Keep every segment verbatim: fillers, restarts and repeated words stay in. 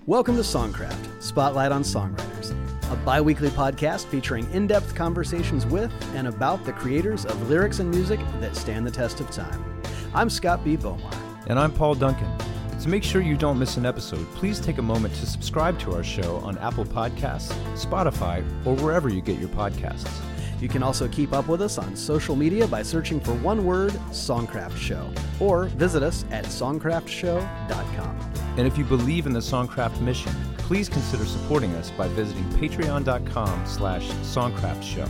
Welcome to Songcraft, Spotlight on Songwriters, a bi-weekly podcast featuring in-depth conversations with and about the creators of lyrics and music that stand the test of time. I'm Scott B. Bomar. And I'm Paul Duncan. To make sure you don't miss an episode, please take a moment to subscribe to our show on Apple Podcasts, Spotify, or wherever you get your podcasts. You can also keep up with us on social media by searching for one word, Songcraft Show, or visit us at songcraft show dot com. And if you believe in the Songcraft mission, please consider supporting us by visiting patreon.com slash songcraftshow.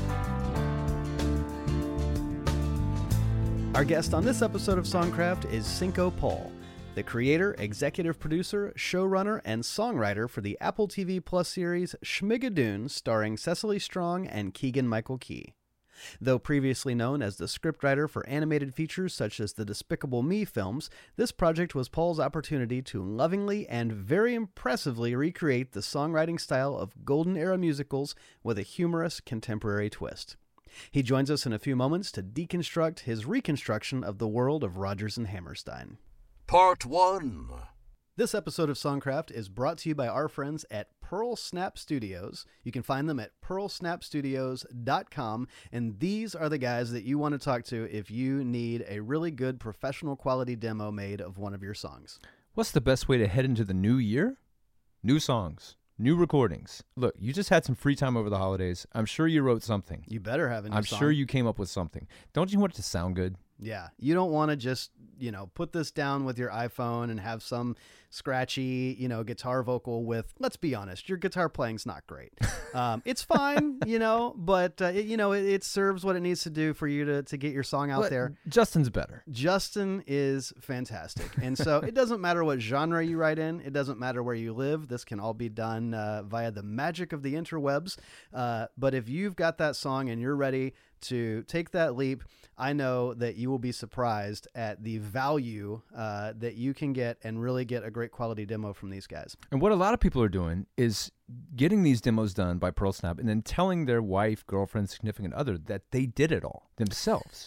Our guest on this episode of Songcraft is Cinco Paul, the creator, executive producer, showrunner, and songwriter for the Apple T V Plus series Schmigadoon, starring Cecily Strong and Keegan-Michael Key. Though previously known as the scriptwriter for animated features such as the Despicable Me films, this project was Paul's opportunity to lovingly and very impressively recreate the songwriting style of golden era musicals with a humorous contemporary twist. He joins us in a few moments to deconstruct his reconstruction of the world of Rodgers and Hammerstein. Part one. This episode of Songcraft is brought to you by our friends at Pearl Snap Studios. You can find them at pearl snap studios dot com, and these are the guys that you want to talk to if you need a really good professional quality demo made of one of your songs. What's the best way to head into the new year? New songs, new recordings. Look, you just had some free time over the holidays. I'm sure you wrote something. You better have a new I'm song. sure you came up with something. Don't you want it to sound good? Yeah, you don't want to just, you know, put this down with your iPhone and have some scratchy, you know, guitar vocal with, let's be honest, your guitar playing's not great. Um, it's fine, you know, but, uh, it, you know, it, it serves what it needs to do for you to, to get your song out But there. Justin's better. Justin is fantastic. And so it doesn't matter what genre you write in. It doesn't matter where you live. This can all be done uh, via the magic of the interwebs. Uh, but if you've got that song and you're ready to take that leap, I know that you will be surprised at the value uh, that you can get and really get a great quality demo from these guys. And what a lot of people are doing is getting these demos done by Pearl Snap and then telling their wife, girlfriend, significant other that they did it all themselves.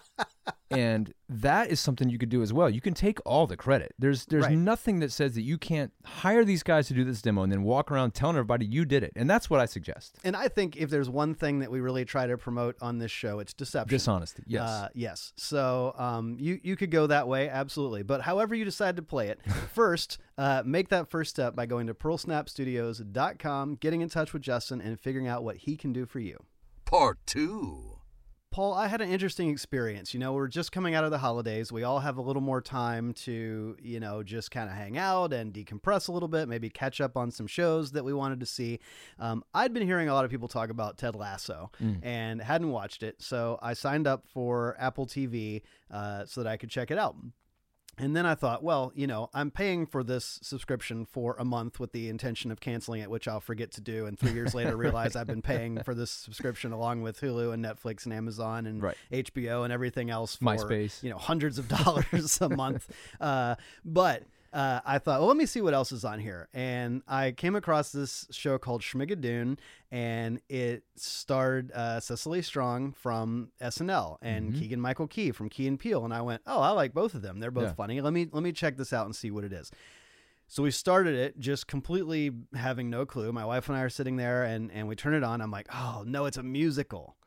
And that is something you could do as well. You can take all the credit. There's there's Right. nothing that says that you can't hire these guys to do this demo and then walk around telling everybody you did it. And that's what I suggest. And I think if there's one thing that we really try to promote on this show, it's deception. Dishonesty, yes. Uh, yes. So um, you, you could go that way, absolutely. But however you decide to play it, first, uh, make that first step by going to pearl snap studios dot com, getting in touch with Justin, and figuring out what he can do for you. Part two. Paul, I had an interesting experience. You know, we're just coming out of the holidays. We all have a little more time to, you know, just kind of hang out and decompress a little bit, maybe catch up on some shows that we wanted to see. Um, I'd been hearing a lot of people talk about Ted Lasso Mm. and hadn't watched it. So I signed up for Apple T V uh, so that I could check it out. And then I thought, well, you know, I'm paying for this subscription for a month with the intention of canceling it, which I'll forget to do. And three years later, realize I've been paying for this subscription along with Hulu and Netflix and Amazon and Right. H B O and everything else for, MySpace. you know, hundreds of dollars a month. Uh, but uh, I thought, well, let me see what else is on here. And I came across this show called Schmigadoon, and it starred uh, Cecily Strong from S N L and Mhm. Keegan-Michael Key from Key and Peele. And I went, oh, I like both of them. They're both Yeah. funny. Let me let me check this out and see what it is. So we started it just completely having no clue. My wife and I are sitting there, and, and we turn it on. I'm like, oh, no, it's a musical.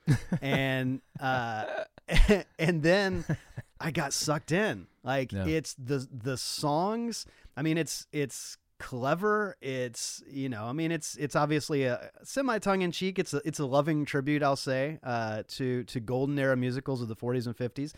and uh, and then I got sucked in. Like, Yeah. it's the the songs. I mean, it's it's clever. It's, you know, I mean, it's it's obviously a semi tongue in cheek. It's a it's a loving tribute, I'll say, uh, to to golden era musicals of the forties and fifties,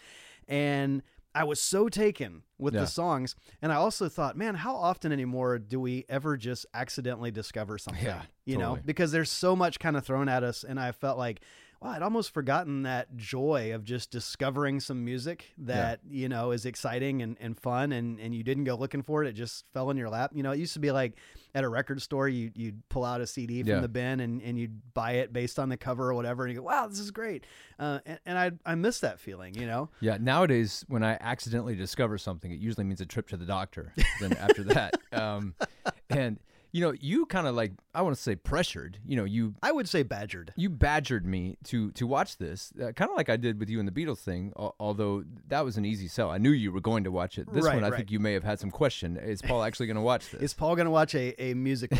and I was so taken with Yeah. the songs. And I also thought, man, how often anymore do we ever just accidentally discover something? Yeah, you know, totally. because there's so much kind of thrown at us. And I felt like, wow, I'd almost forgotten that joy of just discovering some music that, you know, is exciting and, and fun, and, and you didn't go looking for it. It just fell in your lap. You know, it used to be like at a record store, you, you'd pull out a C D from Yeah. the bin and, and you'd buy it based on the cover or whatever. And you go, wow, this is great. Uh, and, and I, I miss that feeling, you know? Yeah, nowadays when I accidentally discover something, it usually means a trip to the doctor. Then after that, um, and You know, you kind of like, I want to say pressured. You know, you I would say badgered. you badgered me to to watch this, uh, kind of like I did with you and the Beatles thing. Al- although that was an easy sell. I knew you were going to watch it. This Right, one, I right. think you may have had some question. Is Paul actually going to watch this? Is Paul going to watch a, a musical?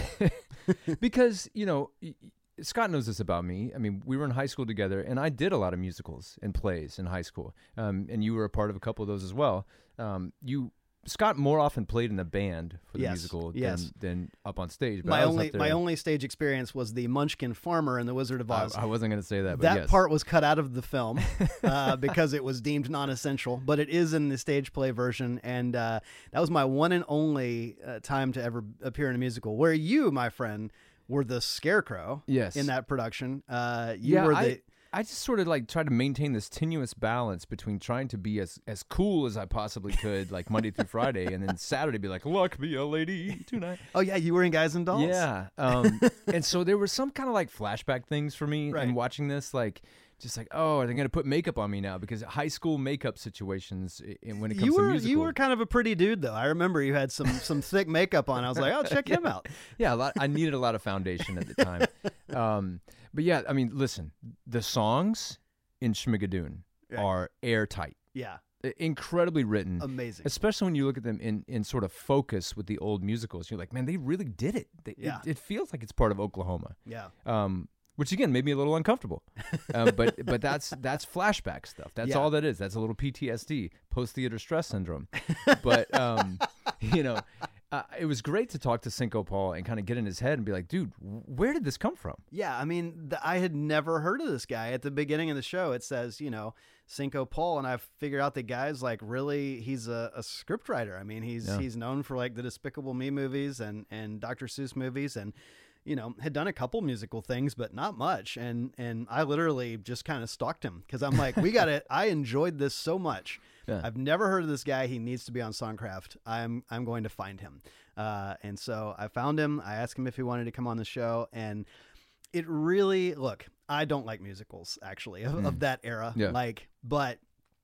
Because you know. Y- y- Scott knows this about me. I mean, we were in high school together, and I did a lot of musicals and plays in high school. Um, and you were a part of a couple of those as well. Um, you, Scott, more often played in a band for the Yes, musical yes. than, than up on stage. But my I was only up there. my only stage experience was the Munchkin farmer in The Wizard of I, Oz. I wasn't going to say that, but that yes. part was cut out of the film uh, because it was deemed non-essential, but it is in the stage play version, and uh, that was my one and only uh, time to ever appear in a musical. Where you, my friend, were the Scarecrow. Yes. In that production, uh, you yeah, were I, the. I just sort of like tried to maintain this tenuous balance between trying to be as, as cool as I possibly could, like Monday through Friday, and then Saturday be like, "Luck be a lady tonight." Oh yeah, you were in Guys and Dolls. Yeah. Um, and so there were some kind of like flashback things for me Right. in watching this, like just like, oh, are they going to put makeup on me now? Because high school makeup situations, i- i- when it comes You to were musical, you were kind of a pretty dude though. I remember you had some some thick makeup on. I was like, oh, check him out. yeah, a lot, I needed a lot of foundation at the time. Um, but yeah, I mean, listen, the songs in Schmigadoon Right. are airtight, Yeah, I- incredibly written. amazing. Especially when you look at them in, in sort of focus with the old musicals, you're like, man, they really did it. They, Yeah. it. It feels like it's part of Oklahoma. Yeah. Um, which again made me a little uncomfortable, uh, but but that's that's flashback stuff. That's Yeah. all that is. That's a little P T S D, post theater stress syndrome. But um, you know, uh, it was great to talk to Cinco Paul and kind of get in his head and be like, dude, where did this come from? Yeah, I mean, th- I had never heard of this guy. At the beginning of the show, it says, you know, Cinco Paul, and I figured out the guy's like really, he's a, a script writer. I mean, he's Yeah. he's known for like the Despicable Me movies and and Doctor Seuss movies, and you know, had done a couple musical things, but not much. And and I literally just kind of stalked him because I'm like, we got it. I enjoyed this so much. Yeah. I've never heard of this guy. He needs to be on Songcraft. I'm I'm going to find him. Uh, and so I found him. I asked him if he wanted to come on the show, and it really, look, I don't like musicals actually of, of that era. Yeah. Like, but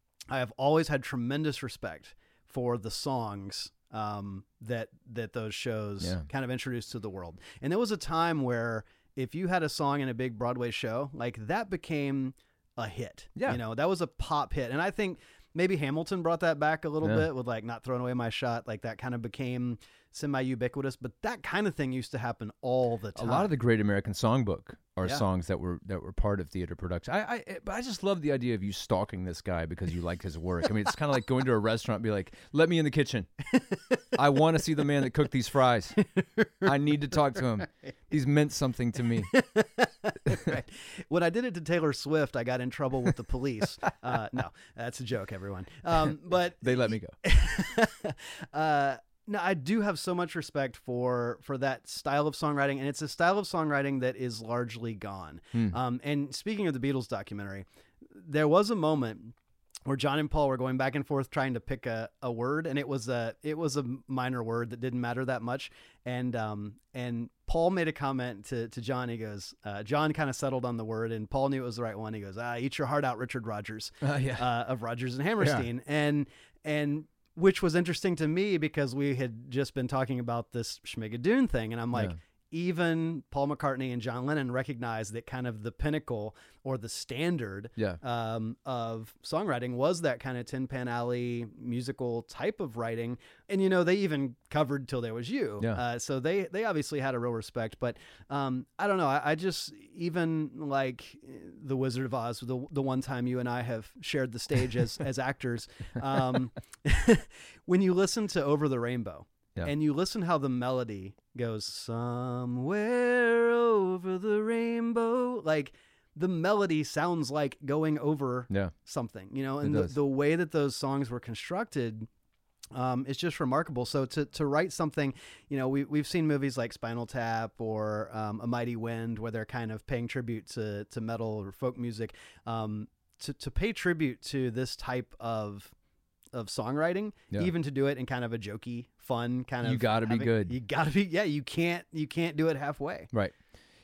I have always had tremendous respect for the songs um, that that those shows Yeah. kind of introduced to the world. And there was a time where if you had a song in a big Broadway show, like that became a hit. Yeah. You know, that was a pop hit. And I think maybe Hamilton brought that back a little Yeah. bit with like Not Throwing Away My Shot. Like that kind of became semi ubiquitous, but that kind of thing used to happen all the A time. lot of the Great American Songbook are Yeah. songs that were that were part of theater production. I, I but I just love the idea of you stalking this guy because you like his work. I mean, it's kind of like going to a restaurant and be like, "Let me in the kitchen. I want to see the man that cooked these fries. I need to talk to him. These meant something to me." Right. When I did it to Taylor Swift, I got in trouble with the police. Uh, no, that's a joke, everyone. Um, but They let me go. uh, no, I do have so much respect for for that style of songwriting, and it's a style of songwriting that is largely gone. Hmm. Um, and speaking of the Beatles documentary, there was a moment where John and Paul were going back and forth trying to pick a, a word, and it was a it was a minor word that didn't matter that much. And um and Paul made a comment to to John. He goes, uh, John kind of settled on the word, and Paul knew it was the right one. He goes, ah, eat your heart out, Richard Rodgers, Uh, yeah. uh, of Rodgers and Hammerstein, and and which was interesting to me because we had just been talking about this Schmigadoon thing, and I'm like. Yeah. Even Paul McCartney and John Lennon recognized that kind of the pinnacle or the standard Yeah. um, of songwriting was that kind of Tin Pan Alley musical type of writing. And, you know, they even covered Till There Was You. Yeah. Uh, so they, they obviously had a real respect. But um, I don't know. I, I just, even like The Wizard of Oz, the, the one time you and I have shared the stage as, as actors, um, when you listen to Over the Rainbow, Yeah. and you listen how the melody goes somewhere over the rainbow, like the melody sounds like going over Yeah. something, you know, It and the, does. the way that those songs were constructed um, is just remarkable. So to, to write something, you know, we, we've seen movies like Spinal Tap or um, A Mighty Wind where they're kind of paying tribute to, to metal or folk music. Um, to, to pay tribute to this type of of songwriting, Yeah. even to do it in kind of a jokey, fun kind of. You gotta be having- good. You gotta be, yeah. You can't, you can't do it halfway. Right.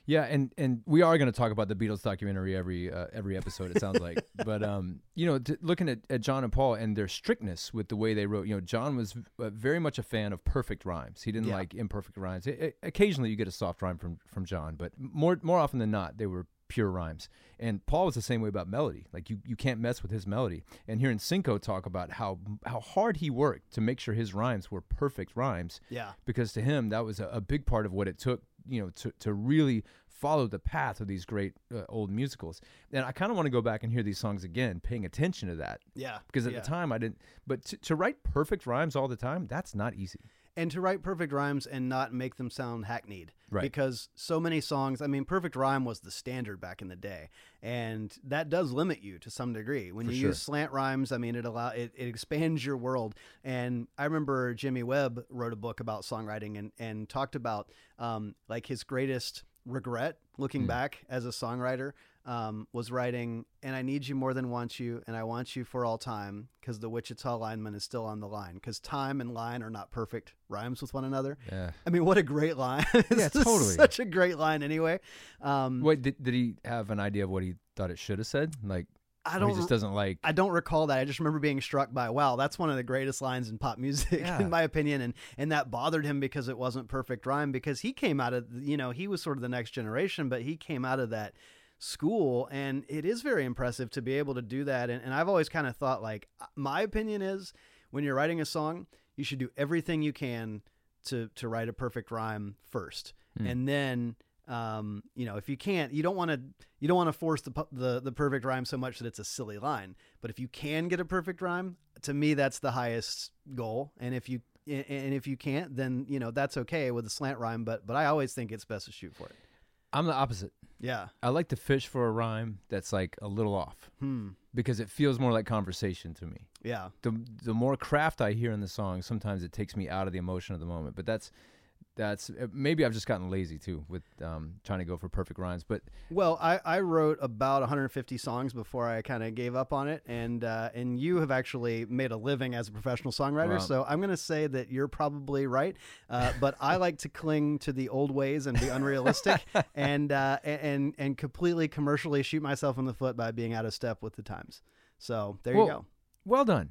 Yeah, and, and we are going to talk about the Beatles documentary every uh, every episode, it sounds like. But, um, you know, t- looking at, at John and Paul and their strictness with the way they wrote, you know, John was uh, very much a fan of perfect rhymes. He didn't Yeah. like imperfect rhymes. I- I- occasionally you get a soft rhyme from, from John, but more more often than not, they were pure rhymes. And Paul was the same way about melody. Like, you, you can't mess with his melody. And hearing Cinco talk about how how hard he worked to make sure his rhymes were perfect rhymes, Yeah. because to him that was a, a big part of what it took, you know, to, to really follow the path of these great uh, old musicals. And I kind of want to go back and hear these songs again, paying attention to that. Yeah. Because at yeah. the time I didn't, but to, to write perfect rhymes all the time, that's not easy. And to write perfect rhymes and not make them sound hackneyed. Right. Because so many songs, I mean, perfect rhyme was the standard back in the day. And that does limit you to some degree. When For you sure. use slant rhymes, I mean, it allow it, it expands your world. And I remember Jimmy Webb wrote a book about songwriting and, and talked about um, like his greatest regret looking Mm. back as a songwriter. Um, was writing, and I need you more than want you, and I want you for all time, because the Wichita lineman is still on the line, because time and line are not perfect rhymes with one another. Yeah. I mean, what a great line. It's Yeah, just totally. such a great line anyway. Um, Wait, did, did he have an idea of what he thought it should have said? Like, I or don't he just doesn't like. I don't recall that. I just remember being struck by, wow, that's one of the greatest lines in pop music, Yeah. in my opinion. And, and that bothered him because it wasn't perfect rhyme, because he came out of, you know, he was sort of the next generation, but he came out of that school, and it is very impressive to be able to do that. And, and I've always kind of thought, like, my opinion is when you're writing a song, you should do everything you can to, to write a perfect rhyme first. Hmm. And then, um, you know, if you can't, you don't want to, you don't want to force the, pu- the, the perfect rhyme so much that it's a silly line. But if you can get a perfect rhyme, to me, that's the highest goal. And if you, and if you can't, then, you know, that's okay with a slant rhyme, but, but I always think it's best to shoot for it. I'm the opposite. Yeah. I like to fish for a rhyme that's like a little off, Hmm. because it feels more like conversation to me. Yeah. The the more craft I hear in the song, sometimes it takes me out of the emotion of the moment. But that's that's maybe I've just gotten lazy too with um, trying to go for perfect rhymes. But Well, I, I wrote about one hundred fifty songs before I kind of gave up on it, and uh, and you have actually made a living as a professional songwriter, Wow. so I'm going to say that you're probably right. Uh, but I like to cling to the old ways and be unrealistic, and uh, and and completely commercially shoot myself in the foot by being out of step with the times. So there Well- you go. well done.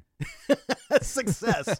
Success.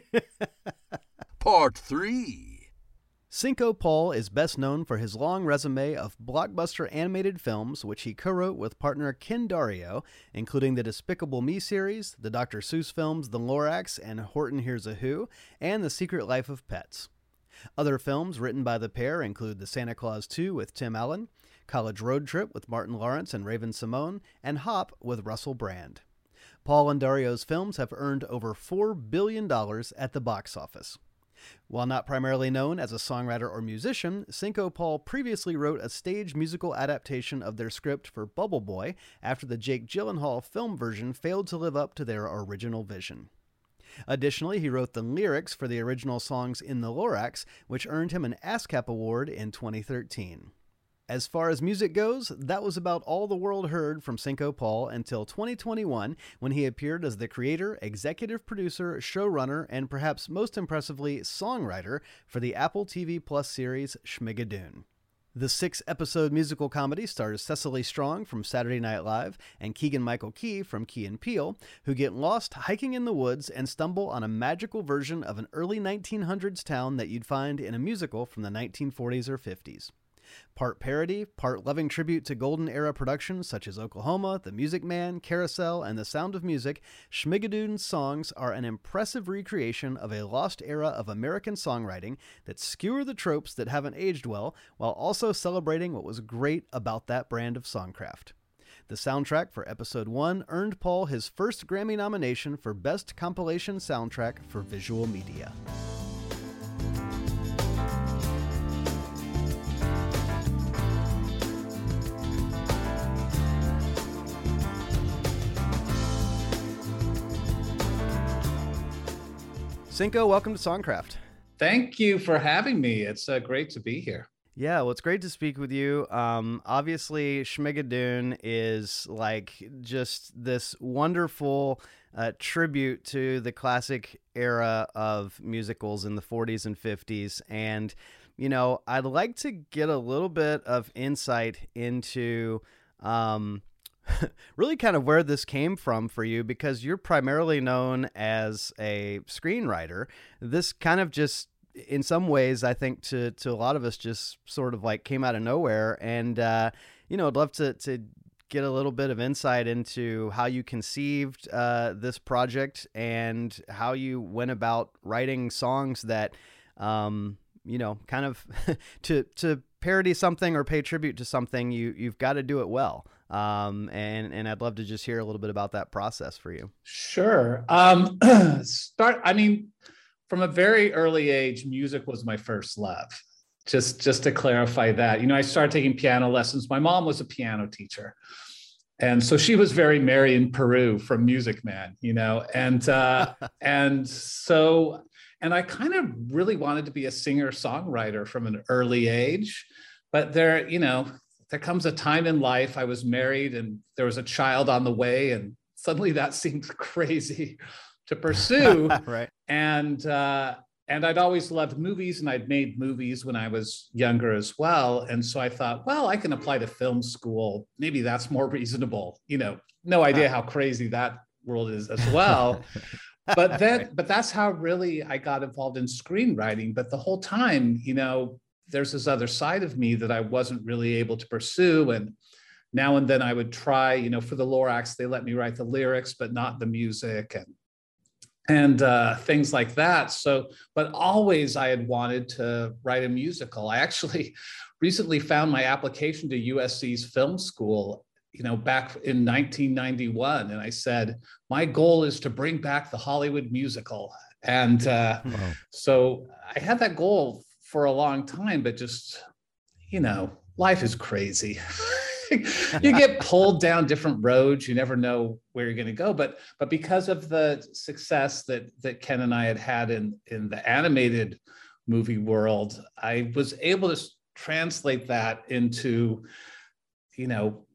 Part three. Cinco Paul is best known for his long resume of blockbuster animated films, which he co-wrote with partner Ken Dario, including the Despicable Me series, the Doctor Seuss films The Lorax and Horton Hears a Who, and The Secret Life of Pets. Other films written by the pair include The Santa Claus two with Tim Allen, College Road Trip with Martin Lawrence and Raven Simone, and Hop with Russell Brand. Paul and Dario's films have earned over four billion dollars at the box office. While not primarily known as a songwriter or musician, Cinco Paul previously wrote a stage musical adaptation of their script for Bubble Boy after the Jake Gyllenhaal film version failed to live up to their original vision. Additionally, he wrote the lyrics for the original songs in The Lorax, which earned him an ASCAP Award in twenty thirteen. As far as music goes, that was about all the world heard from Cinco Paul until twenty twenty-one, when he appeared as the creator, executive producer, showrunner, and perhaps most impressively, songwriter for the Apple T V Plus series Schmigadoon. The six-episode musical comedy stars Cecily Strong from Saturday Night Live and Keegan-Michael Key from Key and Peele, who get lost hiking in the woods and stumble on a magical version of an early nineteen hundreds town that you'd find in a musical from the nineteen forties or fifties. Part parody, part loving tribute to golden era productions such as Oklahoma, The Music Man, Carousel, and The Sound of Music, Schmigadoon's songs are an impressive recreation of a lost era of American songwriting that skewer the tropes that haven't aged well, while also celebrating what was great about that brand of songcraft. The soundtrack for episode one earned Paul his first Grammy nomination for Best Compilation Soundtrack for Visual Media. Cinco, welcome to Songcraft. Thank you for having me. It's uh, great to be here. Yeah, well, it's great to speak with you. Um, obviously, Schmigadoon is like just this wonderful uh, tribute to the classic era of musicals in the forties and fifties. And you know, I'd like to get a little bit of insight into um, really kind of where this came from for you, because you're primarily known as a screenwriter. This kind of just, in some ways, I think to, to a lot of us, just sort of like came out of nowhere. And, uh, you know, I'd love to, to get a little bit of insight into how you conceived uh, this project and how you went about writing songs that, um, you know, kind of to, to parody something or pay tribute to something, you, you've got to do it well. Um, and, and I'd love to just hear a little bit about that process for you. Sure. Um, start, I mean, from a very early age, music was my first love. Just, just to clarify that, you know, I started taking piano lessons. My mom was a piano teacher. And so she was very Marion Peru from Music Man, you know, and, uh, and so, and I kind of really wanted to be a singer songwriter from an early age, but there, you know, there comes a time in life. I was married and there was a child on the way, and suddenly that seemed crazy to pursue. Right. And, uh, and I'd always loved movies, and I'd made movies when I was younger as well. And so I thought, well, I can apply to film school. Maybe that's more reasonable. You know, no idea how crazy that world is as well. But then, right. but that's how really I got involved in screenwriting. But the whole time, you know, there's this other side of me that I wasn't really able to pursue. And now and then I would try, you know, for the Lorax, they let me write the lyrics, but not the music, and and uh, things like that. So, but always I had wanted to write a musical. I actually recently found my application to U S C's film school, you know, back in nineteen ninety-one. And I said, my goal is to bring back the Hollywood musical. And uh, wow. So I had that goal for a long time, but just, you know, life is crazy. You get pulled down different roads. You never know where you're going to go. But but because of the success that that Ken and I had had in in the animated movie world, I was able to translate that into, you know,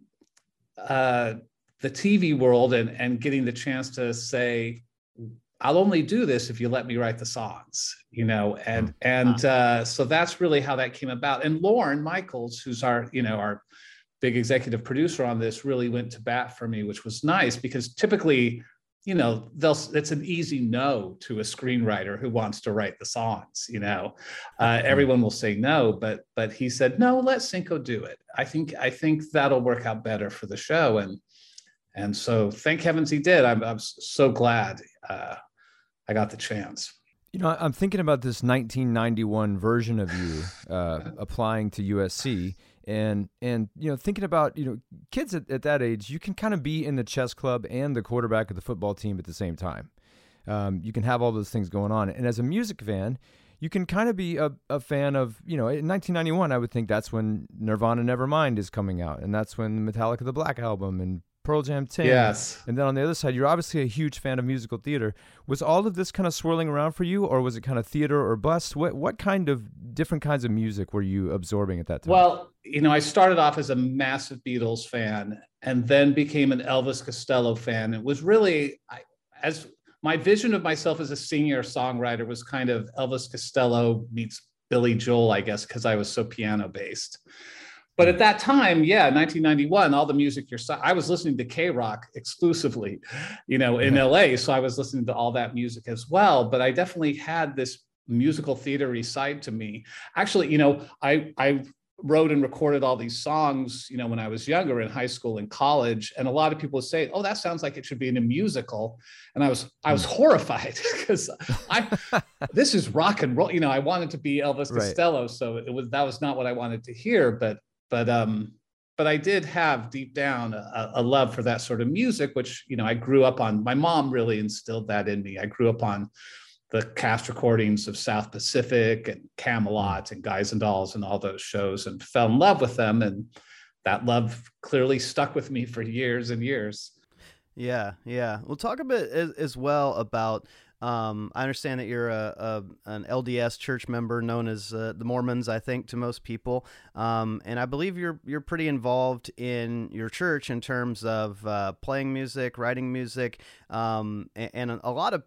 uh, the T V world, and and getting the chance to say, I'll only do this if you let me write the songs, you know, and and uh, so that's really how that came about. And Lorne Michaels, who's our, you know, our big executive producer on this, really went to bat for me, which was nice, because typically, you know, they'll, it's an easy no to a screenwriter who wants to write the songs, you know, uh, everyone will say no, but, but he said, no, let Cinco do it. I think, I think that'll work out better for the show. And, and so thank heavens he did. I'm, I'm so glad uh, I got the chance. You know, I'm thinking about this nineteen ninety-one version of you uh, applying to U S C. And, and you know, thinking about, you know, kids at, at that age, you can kind of be in the chess club and the quarterback of the football team at the same time. Um, you can have all those things going on. And as a music fan, you can kind of be a, a fan of, you know, in nineteen ninety-one, I would think that's when Nirvana Nevermind is coming out. And that's when Metallica The Black Album and Pearl Jam ten. Yes. And then on the other side, you're obviously a huge fan of musical theater. Was all of this kind of swirling around for you, or was it kind of theater or bust? What what kind of different kinds of music were you absorbing at that time? Well, you know, I started off as a massive Beatles fan, and then became an Elvis Costello fan. It was really, I, as my vision of myself as a singer songwriter was kind of Elvis Costello meets Billy Joel, I guess, because I was so piano based. But at that time, yeah, nineteen ninety-one, all the music you're, I was listening to K-Rock exclusively, you know, in L A. So I was listening to all that music as well. But I definitely had this musical theater-y side to me. Actually, you know, I, I wrote and recorded all these songs, you know, when I was younger, in high school and college. And a lot of people would say, oh, that sounds like it should be in a musical. And I was, I was horrified, because I, this is rock and roll. You know, I wanted to be Elvis Right. Costello. So it was, that was not what I wanted to hear. But But um, but I did have deep down a, a love for that sort of music, which, you know, I grew up on. My mom really instilled that in me. I grew up on the cast recordings of South Pacific and Camelot and Guys and Dolls and all those shows, and fell in love with them. And that love clearly stuck with me for years and years. Yeah, yeah. We'll talk a bit as, as well about. Um, I understand that you're a, a an L D S church member, known as uh, the Mormons, I think, to most people, um, and I believe you're you're pretty involved in your church in terms of uh, playing music, writing music, um, and, and a lot of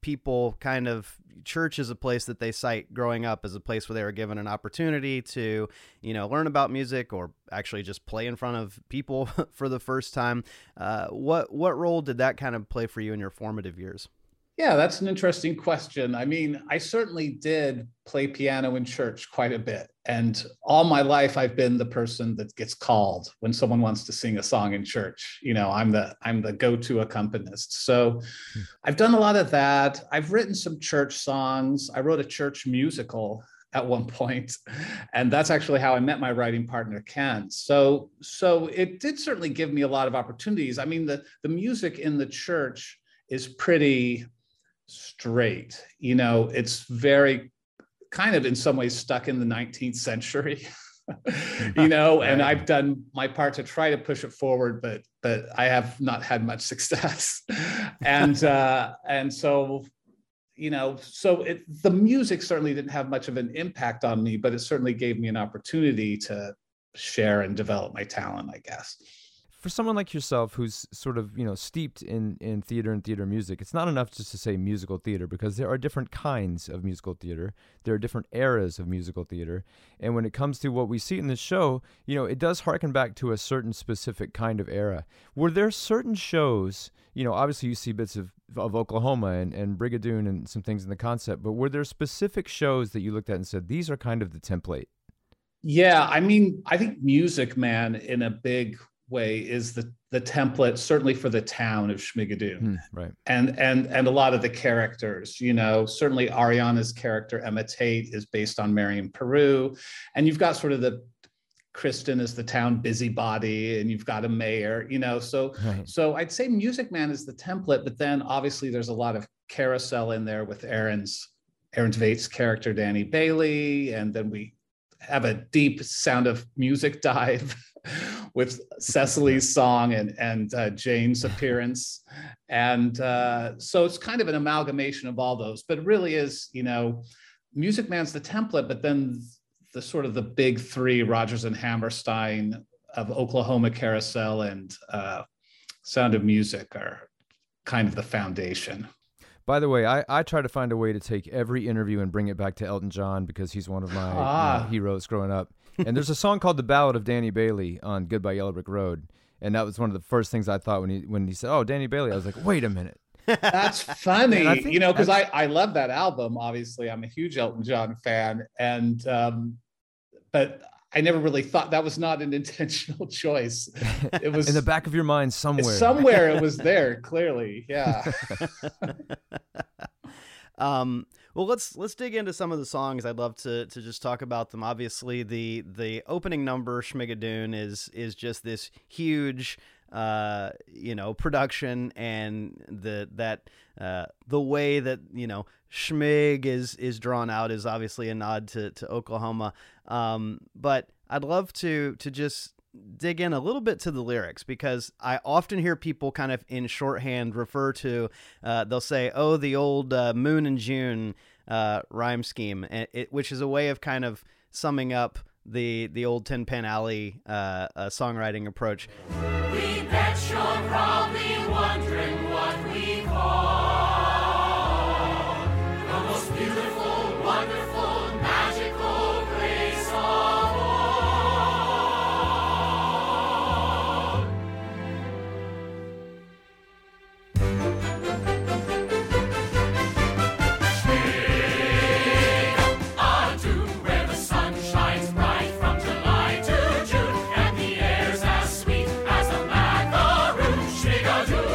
people kind of, church is a place that they cite growing up as a place where they were given an opportunity to, you know, learn about music or actually just play in front of people for the first time. Uh, what, what role did that kind of play for you in your formative years? Yeah, that's an interesting question. I mean, I certainly did play piano in church quite a bit. And all my life, I've been the person that gets called when someone wants to sing a song in church. You know, I'm the I'm the go-to accompanist. So hmm. I've done a lot of that. I've written some church songs. I wrote a church musical at one point, and that's actually how I met my writing partner, Ken. So, so it did certainly give me a lot of opportunities. I mean, the, the music in the church is pretty straight. You know, it's very kind of in some ways stuck in the nineteenth century, you know, and I've done my part to try to push it forward, but but I have not had much success. and uh, and so, you know, so it, the music certainly didn't have much of an impact on me, but it certainly gave me an opportunity to share and develop my talent, I guess. For someone like yourself who's sort of, you know, steeped in, in theater and theater music, it's not enough just to say musical theater, because there are different kinds of musical theater. There are different eras of musical theater. And when it comes to what we see in the show, you know, it does harken back to a certain specific kind of era. Were there certain shows, you know, obviously you see bits of, of Oklahoma and, and Brigadoon and some things in the concept, but were there specific shows that you looked at and said, these are kind of the template? Yeah, I mean, I think Music Man in a big way is the the template, certainly for the town of Schmigadoon, mm, right? And and and a lot of the characters, you know, certainly Ariana's character Emma Tate is based on Marion Peru, and you've got sort of the Kristen is the town busybody, and you've got a mayor, you know. So right. so I'd say Music Man is the template, but then obviously there's a lot of carousel in there with Aaron's Aaron Tveit's character Danny Bailey, and then we have a deep Sound of Music dive with Cecily's song and and uh, Jane's appearance, and uh, so it's kind of an amalgamation of all those. But it really is, you know, Music Man's the template, but then the sort of the big three, Rodgers and Hammerstein of Oklahoma Carousel and uh, Sound of Music, are kind of the foundation. By the way, I, I try to find a way to take every interview and bring it back to Elton John, because he's one of my ah. you know, heroes growing up. And there's a song called "The Ballad of Danny Bailey" on "Goodbye Yellow Brick Road," and that was one of the first things I thought when he when he said, "Oh, Danny Bailey." I was like, "Wait a minute." That's funny, think, you know, because I, I love that album. Obviously, I'm a huge Elton John fan, and um, but I never really thought that was not an intentional choice. It was in the back of your mind somewhere. Somewhere it was there, clearly. Yeah. um, well, let's let's dig into some of the songs. I'd love to to just talk about them. Obviously, the the opening number, Schmigadoon, is is just this huge, uh, you know, production, and the that uh, the way that, you know, Schmig is is drawn out is obviously a nod to to Oklahoma. Um, but I'd love to to just dig in a little bit to the lyrics, because I often hear people kind of in shorthand refer to, uh, they'll say, oh, the old uh, Moon and June uh, rhyme scheme, and it, which is a way of kind of summing up the the old Tin Pan Alley uh, uh, songwriting approach. We bet you're probably wondering what we call the most beautiful, wonderful, magical place of all. Schmig, Adoo, where the sun shines bright from July to June, and the air's as sweet as a macaroon. Schmigadoon.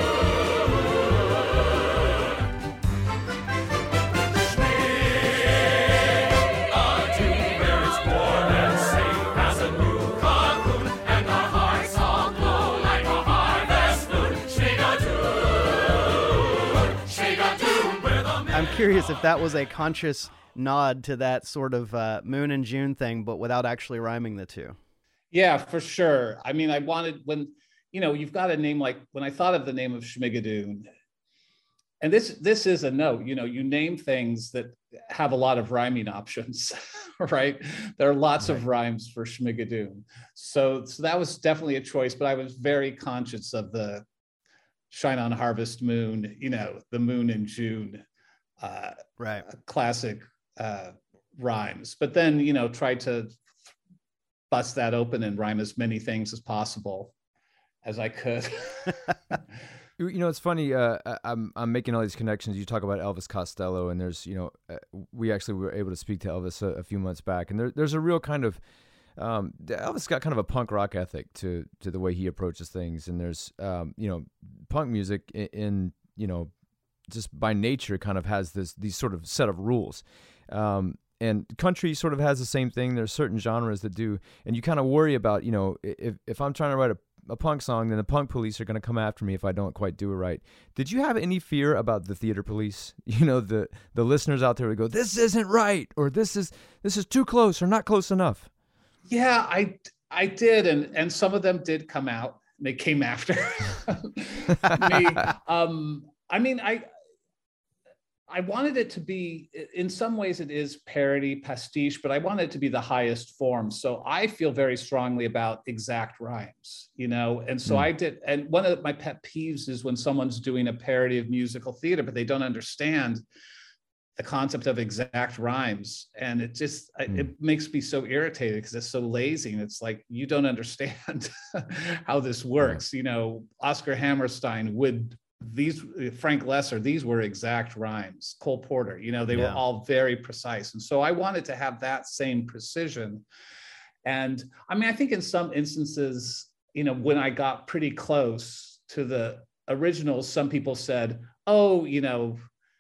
I'm curious if that was a conscious nod to that sort of uh, Moon and June thing, but without actually rhyming the two. Yeah, for sure. I mean, I wanted, when, you know, you've got a name like, when I thought of the name of Schmigadoon, and this this is a note, you know, you name things that have a lot of rhyming options, right? There are lots right. of rhymes for Schmigadoon. So, so that was definitely a choice, but I was very conscious of the Shine on Harvest Moon, you know, the moon in June, uh, Right. classic uh, rhymes. But then, you know, try to bust that open and rhyme as many things as possible as I could. You you know, it's funny. Uh, I- I'm I'm making all these connections. You talk about Elvis Costello, and there's you know, uh, we actually were able to speak to Elvis a, a few months back, and there, there's a real kind of um, Elvis got kind of a punk rock ethic to to the way he approaches things, and there's um, you know, punk music in, in you know, just by nature kind of has this these sort of set of rules. Um, and country sort of has the same thing. There's certain genres that do, and you kind of worry about, you know, if if I'm trying to write a a punk song, then the punk police are going to come after me if I don't quite do it right. Did you have any fear about the theater police? You know, the the listeners out there would go, "This isn't right," or "This is this is too close," or "Not close enough." Yeah, I I did, and and some of them did come out. They came after me. Um, I mean, I I wanted it to be, in some ways it is parody, pastiche, but I wanted it to be the highest form. So I feel very strongly about exact rhymes, you know? And so Mm. I did, and one of my pet peeves is when someone's doing a parody of musical theater, but they don't understand the concept of exact rhymes. And it just, Mm. it makes me so irritated because it's so lazy. And it's like, you don't understand how this works. You know, Oscar Hammerstein would, these Frank Lesser, these were exact rhymes. Cole Porter, you know, they Yeah. were all very precise. And so I wanted to have that same precision. And I mean, I think in some instances, you know, when I got pretty close to the originals, some people said, oh, you know,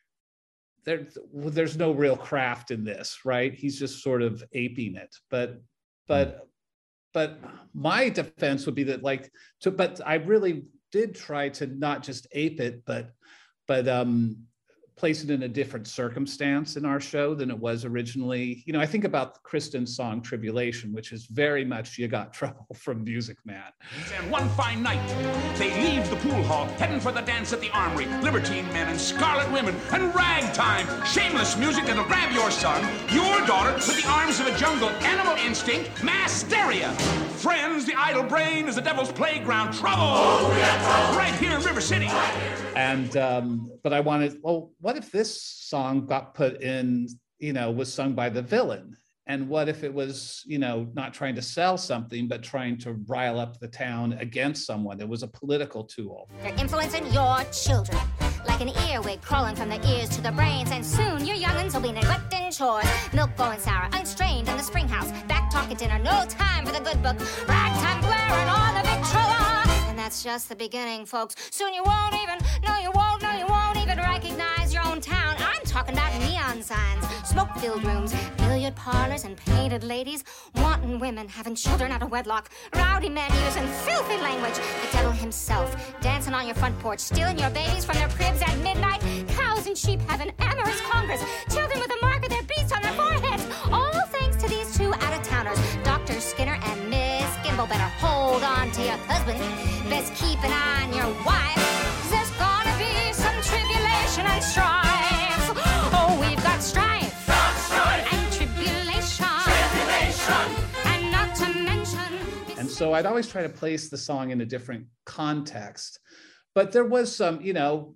there, there's no real craft in this, right? He's just sort of aping it. But, but, but my defense would be that, like, to, but I really did try to not just ape it, but but um, place it in a different circumstance in our show than it was originally. You know, I think about Kristen's song Tribulation, which is very much You Got Trouble from Music Man. And one fine night, they leave the pool hall, heading for the dance at the Armory. Libertine men and scarlet women and ragtime. Shameless music that'll grab your son, your daughter, with the arms of a jungle, animal instinct, mass hysteria. Friends, the idle brain is the devil's playground. Trouble! Oh, yeah, trouble. Right here in River City. And, um, but I wanted, well, what if this song got put in, you know, was sung by the villain? And what if it was, you know, not trying to sell something, but trying to rile up the town against someone? It was a political tool. They're influencing your children like an earwig crawling from the ears to the brains, and soon your young'uns will be neglecting chores. Milk going sour, unstrained in the spring house, back talk at dinner, no time for the good book, ragtime blaring on the Victrola. And that's just the beginning, folks. Soon you won't even, no you won't, no you won't even recognize your own town. I'm talking about neon signs, smoke-filled rooms, billiard parlors, and painted ladies, wanton women having children out of wedlock, rowdy men using filthy language, the devil himself dancing on your front porch, stealing your babies from their cribs at midnight, cows and sheep having amorous congress, children with the mark of their beasts on their foreheads, all thanks to these two out-of-towners, Doctor Skinner and Miss Gimble. Better hold on to your husband, best keep an eye on your wife, 'cause there's gonna be some tribulation and strife. Oh, we've got strife, Got strife. and tribulation, Tribulation. and not to mention. And so I'd always try to place the song in a different context. But there was some, you know,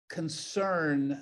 concern.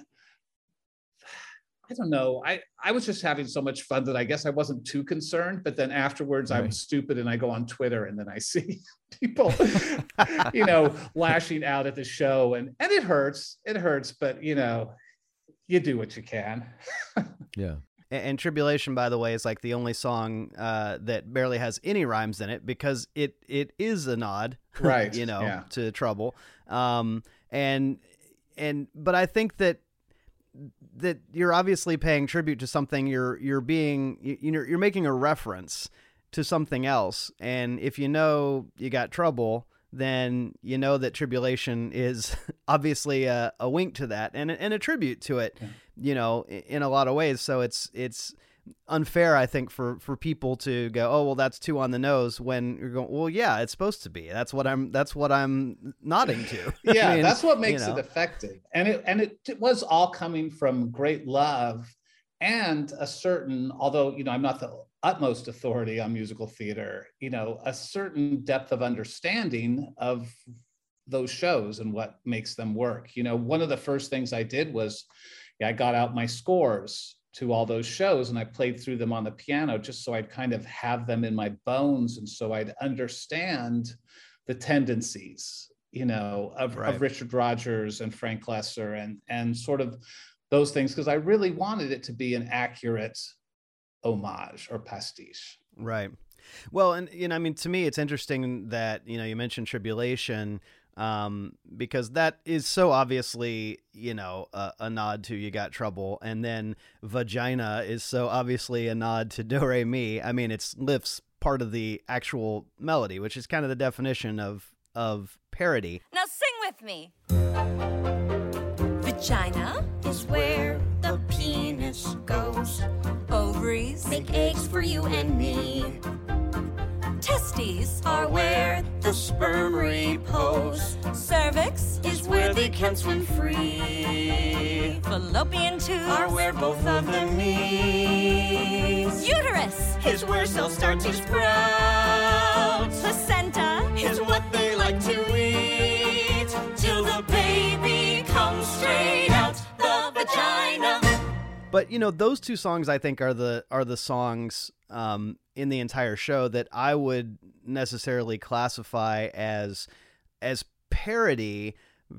I don't know. I, I was just having so much fun that I guess I wasn't too concerned. But then afterwards, I'm Right. stupid and I go on Twitter and then I see people, you know, lashing out at the show. And, and it hurts. It hurts. But, you know, you do what you can. Yeah. And, and Tribulation, by the way, is like the only song uh, that barely has any rhymes in it because it it is a nod, Right, you know, yeah. to Trouble. Um, and and but I think that that you're obviously paying tribute to something. You're you're being you, you know you're making a reference to something else. And if you know You Got Trouble, then you know that Tribulation is obviously a, a wink to that and, and a tribute to it, Yeah. you know, in, in a lot of ways. So it's, it's unfair, I think, for, for people to go, oh, well, that's too on the nose, when you're going, well, yeah, it's supposed to be. That's what I'm, that's what I'm nodding to. Yeah, I mean, that's what makes you know. it effective. And it and it, it was all coming from great love and a certain, although, you know, I'm not the utmost authority on musical theater, you know, a certain depth of understanding of those shows and what makes them work. You know, one of the first things I did was yeah, I got out my scores to all those shows and I played through them on the piano just so I'd kind of have them in my bones. And so I'd understand the tendencies, you know, of, Right. of Richard Rodgers and Frank Lesser and, and sort of those things, because I really wanted it to be an accurate homage or pastiche. Right. Well, and, you know, I mean, to me, it's interesting that, you know, you mentioned Tribulation, um, because that is so obviously, you know, a, a nod to You Got Trouble. And then Vagina is so obviously a nod to Do Re Mi. I mean, it's lifts part of the actual melody, which is kind of the definition of, of parody. Now sing with me. Vagina Is where the penis goes. ovaries, Make eggs for you and me. testes, Are where the sperm repose. cervix, Is where they can swim free. fallopian tubes, Are where both of them meet. uterus, Is where cells start to sprout. placenta, Is what they like to eat. Till the baby comes straight out the vagina. But, you know, those two songs I think are the are the songs um, in the entire show that I would necessarily classify as as parody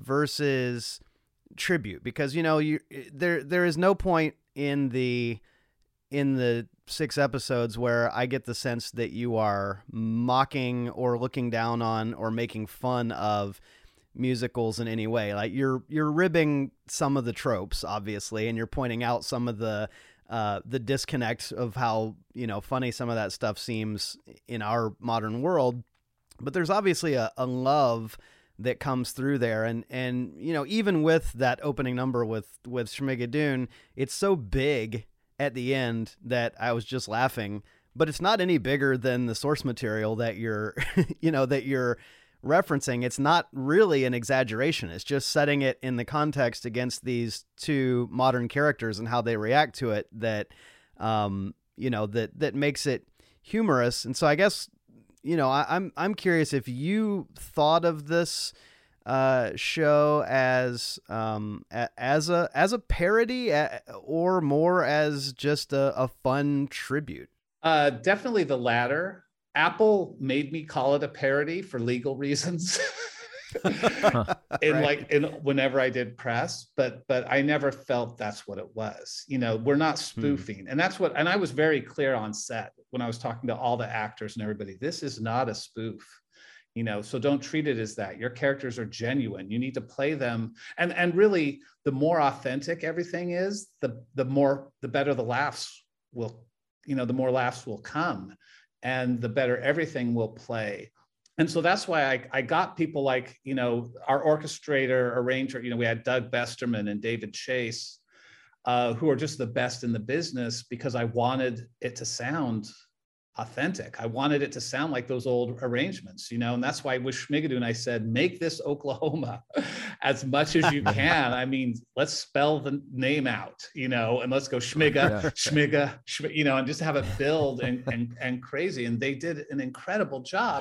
versus tribute, because, you know, you there there is no point in the in the six episodes where I get the sense that you are mocking or looking down on or making fun of musicals in any way. Like you're you're ribbing some of the tropes, obviously, and you're pointing out some of the uh the disconnect of how, you know, funny some of that stuff seems in our modern world. But there's obviously a, a love that comes through there, and and you know, even with that opening number with with Schmigadoon, it's so big at the end that I was just laughing. But it's not any bigger than the source material that you're you know that you're referencing. It's not really an exaggeration. It's just setting it in the context against these two modern characters and how they react to it that, um, you know, that, that makes it humorous. And so I guess, you know, I, I'm, I'm curious if you thought of this, uh, show as, um, a, as a, as a parody a, or more as just a, a fun tribute. Uh, definitely the latter. Apple made me call it a parody for legal reasons. in Right. like in whenever I did press, but but I never felt that's what it was. You know, we're not spoofing. And that's what, and I was very clear on set when I was talking to all the actors and everybody, this is not a spoof. You know, so don't treat it as that. Your characters are genuine. You need to play them. And and really, the more authentic everything is, the the more the better the laughs will, you know, the more laughs will come. And the better everything will play. And so that's why I, I got people like, you know, our orchestrator, arranger, you know, we had Doug Besterman and David Chase, uh, who are just the best in the business, because I wanted it to sound authentic. I wanted it to sound like those old arrangements, you know, and that's why with Schmigadoon, I said, make this Oklahoma as much as you can. I mean, let's spell the name out, you know, and let's go Schmiga, Yeah. Schmiga, Schmiga, you know, and just have it build and, and, and crazy. And they did an incredible job.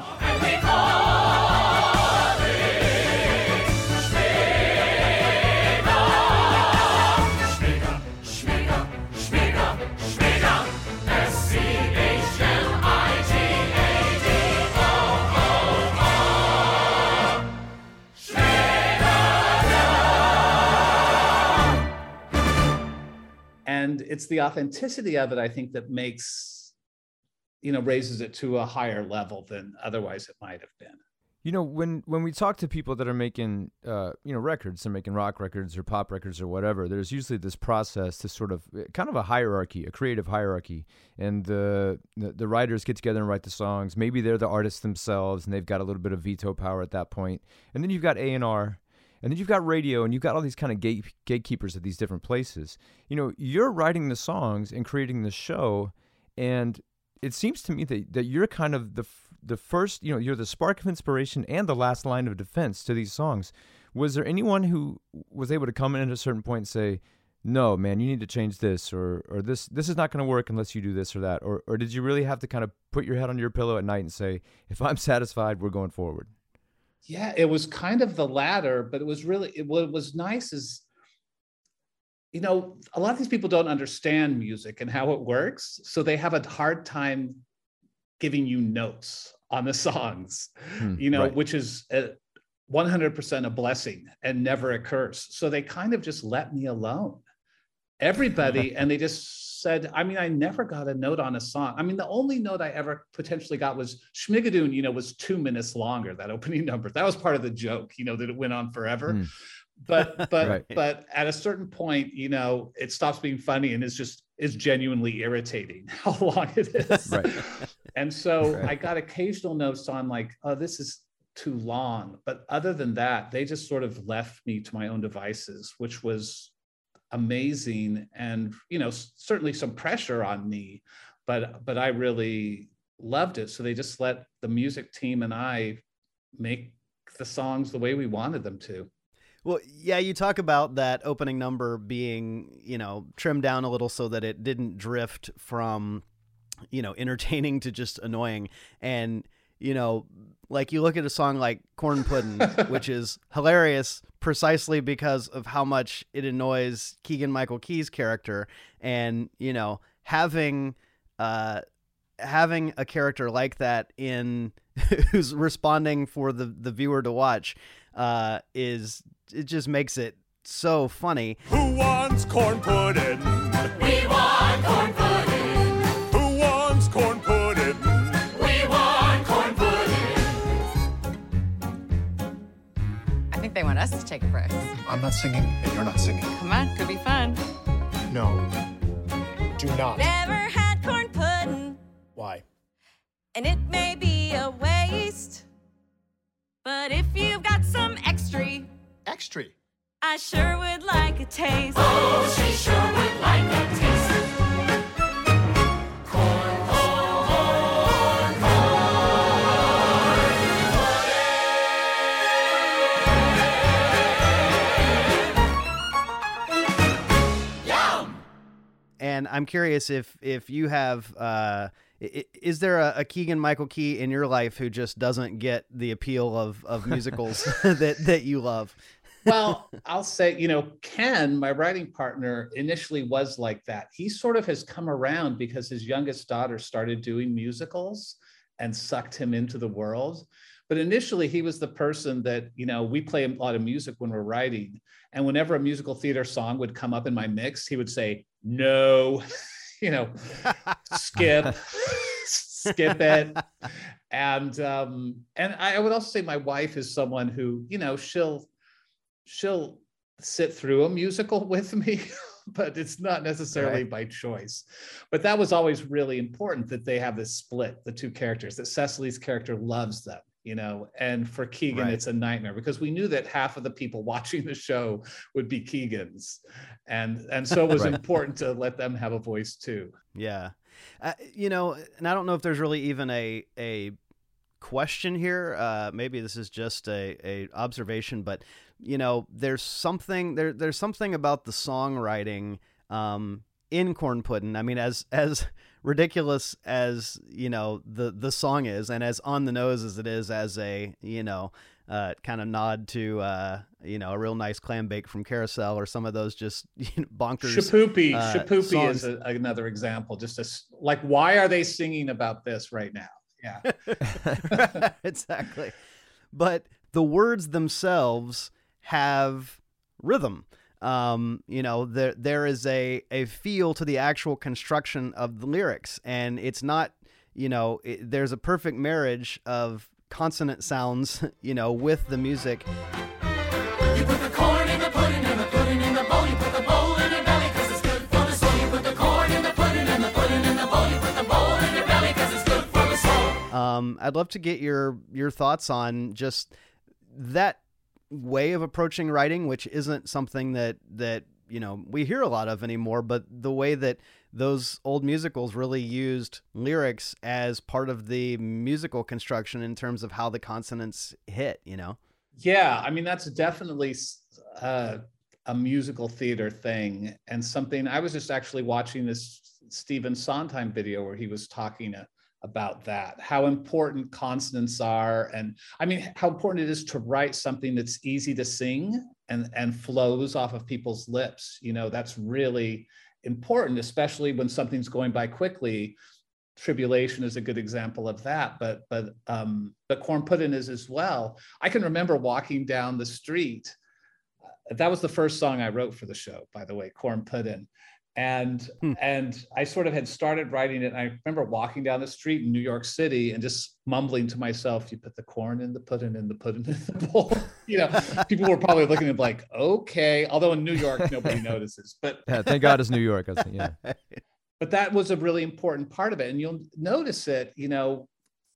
And it's the authenticity of it, I think, that makes, you know, raises it to a higher level than otherwise it might have been. You know, when, when we talk to people that are making, uh, you know, records, they're making rock records or pop records or whatever, there's usually this process to sort of, kind of a hierarchy, a creative hierarchy. And the, the the writers get together and write the songs. Maybe they're the artists themselves and they've got a little bit of veto power at that point. And then you've got A and R. And then you've got radio, and you've got all these kind of gate, gatekeepers at these different places. You know, you're writing the songs and creating the show, and it seems to me that, that you're kind of the f- the first, you know, you're the spark of inspiration and the last line of defense to these songs. Was there anyone who was able to come in at a certain point and say, no, man, you need to change this, or or this this is not going to work unless you do this or that? Or, or did you really have to kind of put your head on your pillow at night and say, if I'm satisfied, we're going forward? Yeah, it was kind of the latter, but it was really, it, what was nice is, you know, a lot of these people don't understand music and how it works. So they have a hard time giving you notes on the songs, Hmm, you know, right. which is a, one hundred percent a blessing and never a curse. So they kind of just let me alone. Everybody, and they just said, I mean, I never got a note on a song. I mean, the only note I ever potentially got was Schmigadoon, you know, was two minutes longer, that opening number. That was part of the joke, you know, that it went on forever. Hmm. But but Right. but at a certain point, you know, it stops being funny and is just is genuinely irritating how long it is. Right. And so Right. I got occasional notes on like, oh, this is too long. But other than that, they just sort of left me to my own devices, which was amazing. And, you know, certainly some pressure on me, but but I really loved it. So they just let the music team and I make the songs the way we wanted them to. Well, yeah, you talk about that opening number being, you know, trimmed down a little so that it didn't drift from, you know, entertaining to just annoying. And, you know, like you look at a song like Corn Puddin', which is hilarious precisely because of how much it annoys Keegan-Michael Key's character. And, you know, having, uh, having a character like that in who's responding for the, the viewer to watch, uh, is, it just makes it so funny. Who wants corn pudding? We want corn pudding. Who wants corn pudding? We want corn pudding. I think they want us to take a verse. I'm not singing, and you're not singing. Come on, could be fun. No. Do not. Never had corn pudding, Why? and it may be a waste. But if you've got some extra, Extra. I sure would like a taste. Oh, she sure would like a taste. Corn, corn, corn. Yum! And I'm curious if if you have, uh, i- is there a, a Keegan-Michael Key in your life who just doesn't get the appeal of, of musicals that, that you love? Well, I'll say, you know, Ken, my writing partner, initially was like that. He sort of has come around because his youngest daughter started doing musicals and sucked him into the world. But initially, he was the person that, you know, we play a lot of music when we're writing. And whenever a musical theater song would come up in my mix, he would say, no, you know, skip, skip it. And um, and I would also say my wife is someone who, you know, she'll, she'll sit through a musical with me, but it's not necessarily Right. by choice. But that was always really important, that they have this split, the two characters, that Cecily's character loves them, you know, and for Keegan, Right. it's a nightmare because we knew that half of the people watching the show would be Keegan's. And, and so it was Right. important to let them have a voice too. Yeah. Uh, you know, and I don't know if there's really even a, a question here. Uh, maybe this is just a, a observation, but you know, there's something there. There's something about the songwriting um, in Corn Puddin'. I mean, as as ridiculous as you know the the song is, and as on the nose as it is, as a you know uh, kind of nod to uh, you know a real nice clam bake from Carousel, or some of those just you know, bonkers. Shapoopy, uh, Shapoopy songs. is a, another example. Just as like, why are they singing about this right now? Yeah. Exactly. But the words themselves have rhythm. Um, you know, there there is a, a feel to the actual construction of the lyrics, and it's not, you know, it, there's a perfect marriage of consonant sounds, you know, with the music. You put the corn in the pudding and the pudding in the bowl. You put the bowl in your belly because it's good for the soul. You put the corn in the pudding and the pudding in the bowl. You put the bowl in your belly because it's good for the soul. Um, I'd love to get your your thoughts on just that way of approaching writing, which isn't something that that you know we hear a lot of anymore, but the way that those old musicals really used lyrics as part of the musical construction in terms of how the consonants hit, you know? Yeah, I mean, that's definitely uh, a musical theater thing, and something I was just actually watching this Stephen Sondheim video where he was talking uh, about that, how important consonants are. And I mean, how important it is to write something that's easy to sing and, and flows off of people's lips. You know, that's really important, especially when something's going by quickly. Tribulation is a good example of that, but but um, but Corn Puddin' is as well. I can remember walking down the street. That was the first song I wrote for the show, by the way, Corn Puddin'. And hmm. and I sort of had started writing it. And I remember walking down the street in New York City and just mumbling to myself, "You put the corn in the pudding and the pudding in the bowl." You know, people were probably looking at me like, okay. Although in New York, nobody notices. But yeah, thank God it's New York. I think, yeah. But that was a really important part of it. And you'll notice it, you know,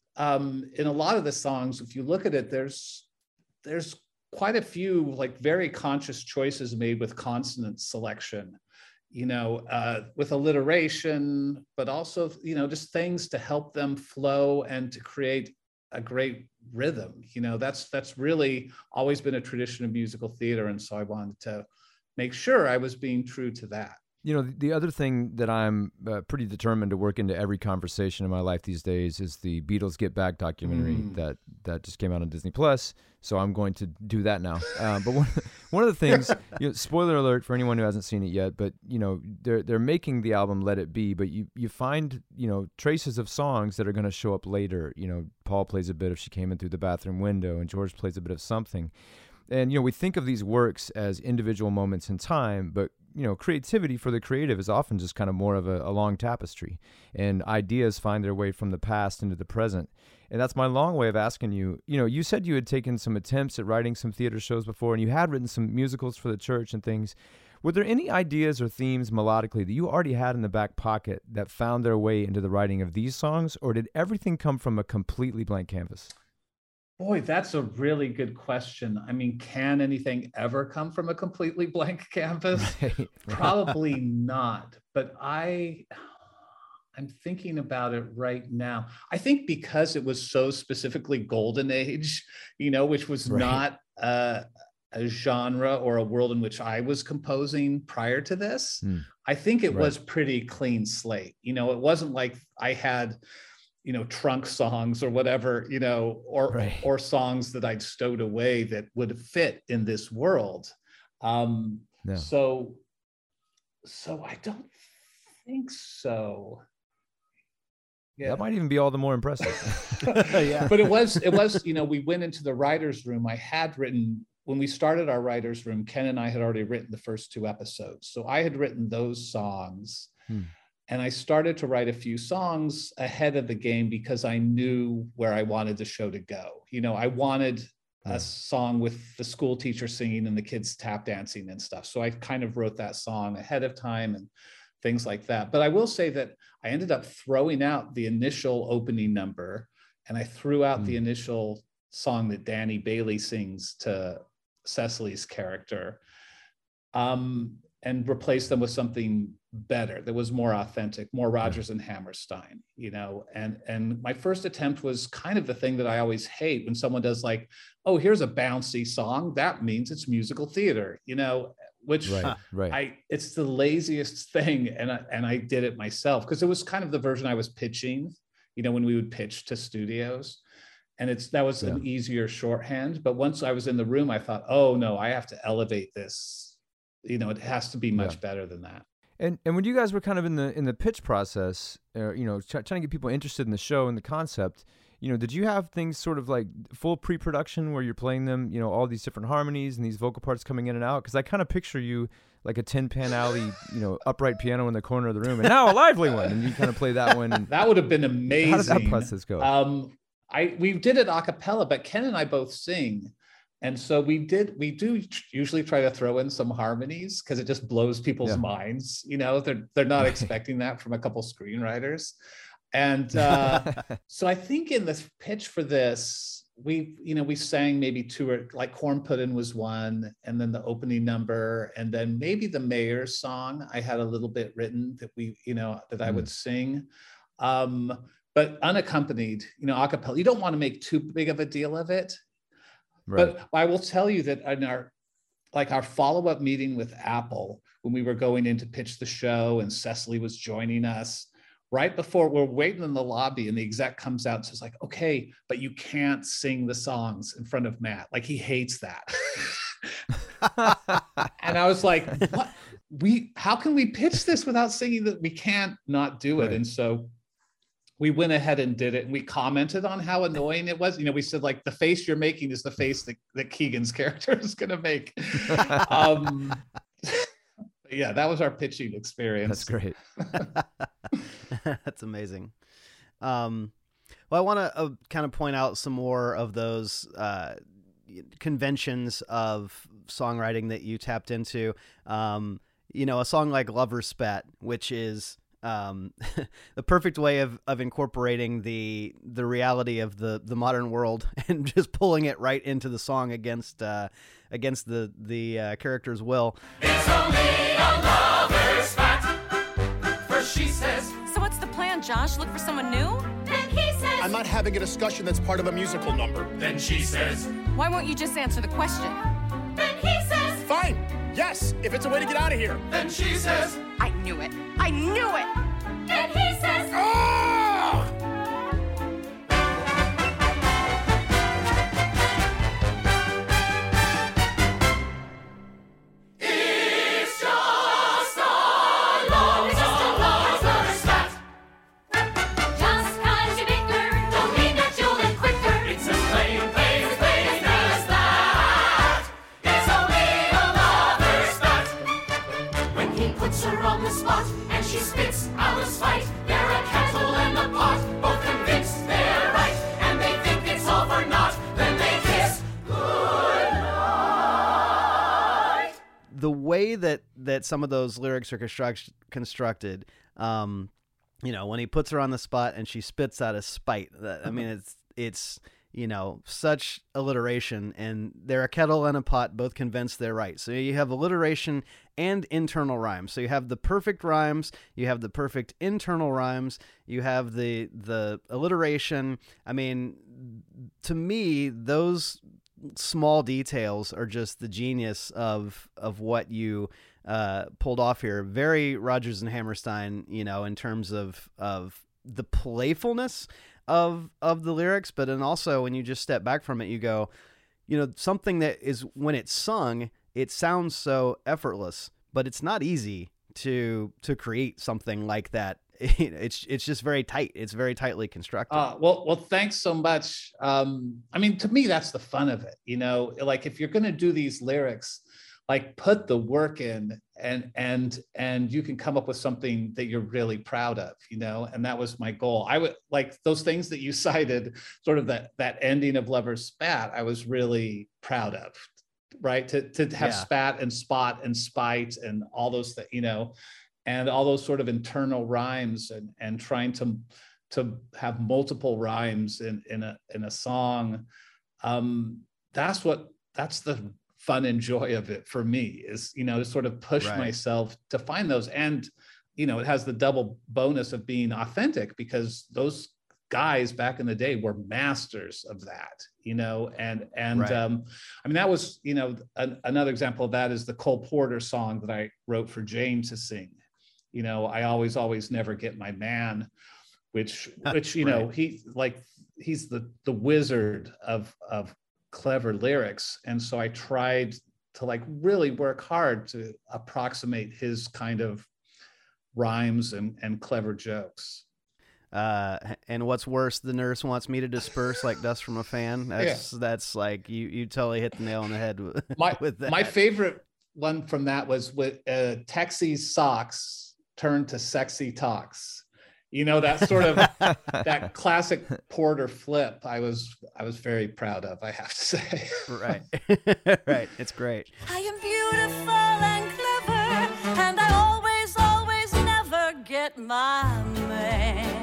um, in a lot of the songs, if you look at it, there's there's quite a few like very conscious choices made with consonant selection. You know, uh, with alliteration, but also, you know, just things to help them flow and to create a great rhythm. You know, that's that's really always been a tradition of musical theater. And so I wanted to make sure I was being true to that. You know, the other thing that I'm uh, pretty determined to work into every conversation in my life these days is the Beatles Get Back documentary mm. that, that just came out on Disney Plus. So I'm going to do that now. Uh, but one, one of the things, you know, spoiler alert for anyone who hasn't seen it yet, but you know, they're they're making the album Let It Be, but you you find, you know, traces of songs that are going to show up later. You know, Paul plays a bit of She Came In Through the Bathroom Window, and George plays a bit of something. And, you know, we think of these works as individual moments in time, but, you know, creativity for the creative is often just kind of more of a, a long tapestry, and ideas find their way from the past into the present. And that's my long way of asking you, you know, you said you had taken some attempts at writing some theater shows before, and you had written some musicals for the church and things. Were there any ideas or themes melodically that you already had in the back pocket that found their way into the writing of these songs, or did everything come from a completely blank canvas? Boy, that's a really good question. I mean, can anything ever come from a completely blank canvas? Right. Probably not. But I, I'm thinking about it right now. I think because it was so specifically Golden Age, you know, which was right. not uh, a genre or a world in which I was composing prior to this, mm. I think it right. was pretty clean slate. You know, it wasn't like I had, you know, trunk songs or whatever, you know, or right. or songs that I'd stowed away that would fit in this world. Um, no. So, so I don't think so. Yeah. That might even be all the more impressive. Yeah. But it was, it was, you know, we went into the writer's room. I had written, when we started our writer's room, Ken and I had already written the first two episodes. So I had written those songs. Hmm. And I started to write a few songs ahead of the game because I knew where I wanted the show to go. You know, I wanted a yeah. song with the school teacher singing and the kids tap dancing and stuff. So I kind of wrote that song ahead of time and things like that. But I will say that I ended up throwing out the initial opening number, and I threw out mm. the initial song that Danny Bailey sings to Cecily's character. Um, and replace them with something better that was more authentic, more Rodgers and Hammerstein, you know. And and my first attempt was kind of the thing that I always hate when someone does like, oh, here's a bouncy song, that means it's musical theater, you know, which right, right. I it's the laziest thing. And I, and I did it myself because it was kind of the version I was pitching, you know, when we would pitch to studios. And it's that was yeah. an easier shorthand. But once I was in the room, I thought, oh no, I have to elevate this. You know, it has to be much yeah. better than that. And and when you guys were kind of in the in the pitch process, uh, you know, try, trying to get people interested in the show and the concept, you know, did you have things sort of like full pre-production where you're playing them, you know, all these different harmonies and these vocal parts coming in and out? Because I kind of picture you like a Tin Pan Alley, you know, upright piano in the corner of the room, and now a lively one, and you kind of play that one. And that would have been amazing. How did that process go? Um, I we did it a cappella, but Ken and I both sing. And so we did, we do usually try to throw in some harmonies because it just blows people's yeah. minds. You know, they're, they're not expecting that from a couple screenwriters. And uh, so I think in the pitch for this, we, you know, we sang maybe two or like Corn Puddin' was one, and then the opening number, and then maybe the Mayor's song. I had a little bit written that we, you know, that I mm. would sing. Um, but unaccompanied, you know, a cappella. You don't want to make too big of a deal of it. Right. But I will tell you that in our, like our follow-up meeting with Apple, when we were going in to pitch the show and Cecily was joining us, right before we're waiting in the lobby and the exec comes out and says like, okay, but you can't sing the songs in front of Matt. Like he hates that. And I was like, what? We, how can we pitch this without singing that? We can't not do it. Right. And so we went ahead and did it. And we commented on how annoying it was. You know, we said like, the face you're making is the face that, that Keegan's character is going to make. um, yeah, that was our pitching experience. That's great. That's amazing. Um, well, I want to uh, kind of point out some more of those uh, conventions of songwriting that you tapped into. Um, you know, a song like Lover's Spat, which is um, the perfect way of, of incorporating the the reality of the, the modern world and just pulling it right into the song against uh, against the the uh, character's will. It's only a lover's spat. First she says. So what's the plan, Josh? Look for someone new? Then he says, I'm not having a discussion that's part of a musical number. Then she says. Why won't you just answer the question? then he says, Fine. Yes, if it's a way to get out of here. Then she says. I knew it. I knew it. then he says, Ah! It's just a lover's spat. just cause you bicker, don't mean that you'll live quicker. It's as plain, plain, plain as that. It's only a lover's spat. When he puts her on the spot and she spits out of spite, they're a kettle and a pot, both convinced they're right, and they think it's all for naught. Then they kiss goodnight. The way that, that some of those lyrics are construct, constructed, um, you know, when he puts her on the spot and she spits out of spite, that, I mean, it's, it's, you know, such alliteration, and they're a kettle and a pot, both convinced they're right. So you have alliteration and internal rhymes. So you have the perfect rhymes, you have the perfect internal rhymes, you have the, the alliteration. I mean, to me, those small details are just the genius of of what you uh, pulled off here. Very Rodgers and Hammerstein, you know, in terms of of the playfulness of of the lyrics, but then also when you just step back from it, you go, you know, something that is when it's sung, it sounds so effortless, but it's not easy to to create something like that. It's it's just very tight. It's very tightly constructed. Uh, well, well, thanks so much. Um, I mean, to me, that's the fun of it. You know, like if you're going to do these lyrics, like put the work in, and and and you can come up with something that you're really proud of. You know, and that was my goal. I would like those things that you cited, sort of that that ending of Lover's Spat. I was really proud of, right? To to have Yeah. spat and spot and spite and all those things. You know. And all those sort of internal rhymes, and, and trying to to have multiple rhymes in, in a in a song, um, that's what that's the fun and joy of it for me, is, you know, to sort of push Right. myself to find those. And, you know, it has the double bonus of being authentic, because those guys back in the day were masters of that, you know, and and Right. um, I mean, that was, you know, an, another example of that is the Cole Porter song that I wrote for Jane to sing. You know, I always, always, never get my man, which, which, you know, Right. he like, he's the, the wizard of, of clever lyrics. And so I tried to like really work hard to approximate his kind of rhymes and, and clever jokes. Uh, and what's worse, the nurse wants me to disperse like dust from a fan. That's, that's like, you, you totally hit the nail on the head with, My, with that. my favorite one from that was with uh, Texie's socks turned to sexy talks. You know, that sort of that classic Porter flip. I was I was very proud of, I have to say. Right. Right. It's great. I am beautiful and clever, and I always, always, never get my man.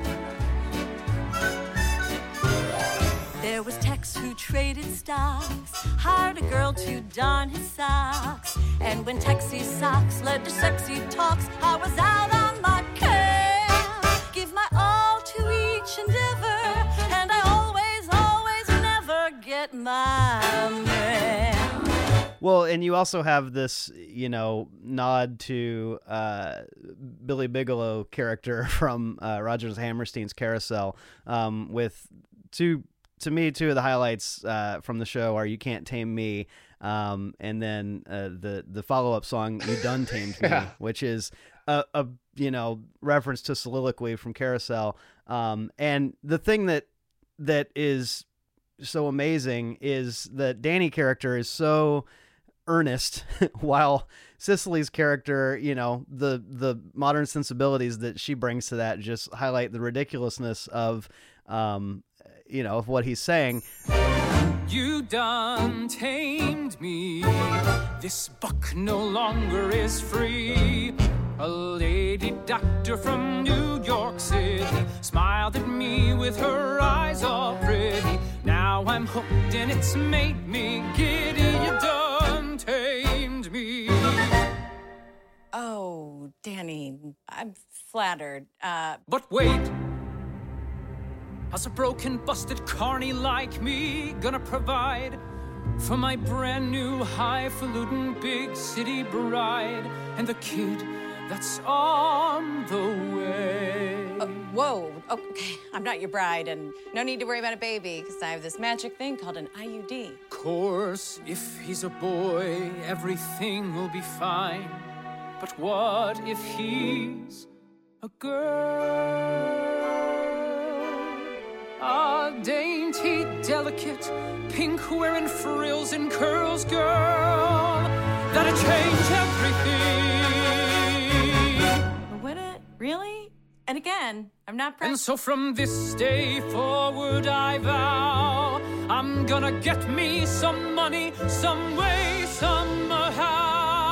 There was Tex who traded stocks, hired a girl to darn his socks. And when Texie's socks led to sexy talks, I was out on my cane. Give my all to each endeavor, and I always, always, never get my man. Well, and you also have this, you know, nod to uh, Billy Bigelow character from uh, Rodgers and Hammerstein's Carousel, um, with two, to me, two of the highlights uh, from the show are "You Can't Tame Me," um, and then uh, the the follow up song "You Done Tamed Me," Yeah. which is a, a you know reference to Soliloquy from Carousel. Um, and the thing that that is so amazing is that Danny character is so earnest, while Cicely's character, you know, the the modern sensibilities that she brings to that just highlight the ridiculousness of, um, you know, of what he's saying. You done tamed me. This buck no longer is free. A lady doctor from New York City smiled at me with her eyes all pretty. Now I'm hooked and it's made me giddy. You done tamed me. Oh, Danny, I'm flattered. Uh, But wait, how's a broken, busted carny like me gonna provide for my brand new highfalutin big city bride and the kid that's on the way? uh, whoa, okay, I'm not your bride, and no need to worry about a baby, because I have this magic thing called an I U D. Course, if he's a boy, everything will be fine. But what if he's a girl? A dainty, delicate, pink-wearing frills and curls girl that'd change everything. Would it? Really? And again, I'm not And so from this day forward I vow I'm gonna get me some money, some way, somehow.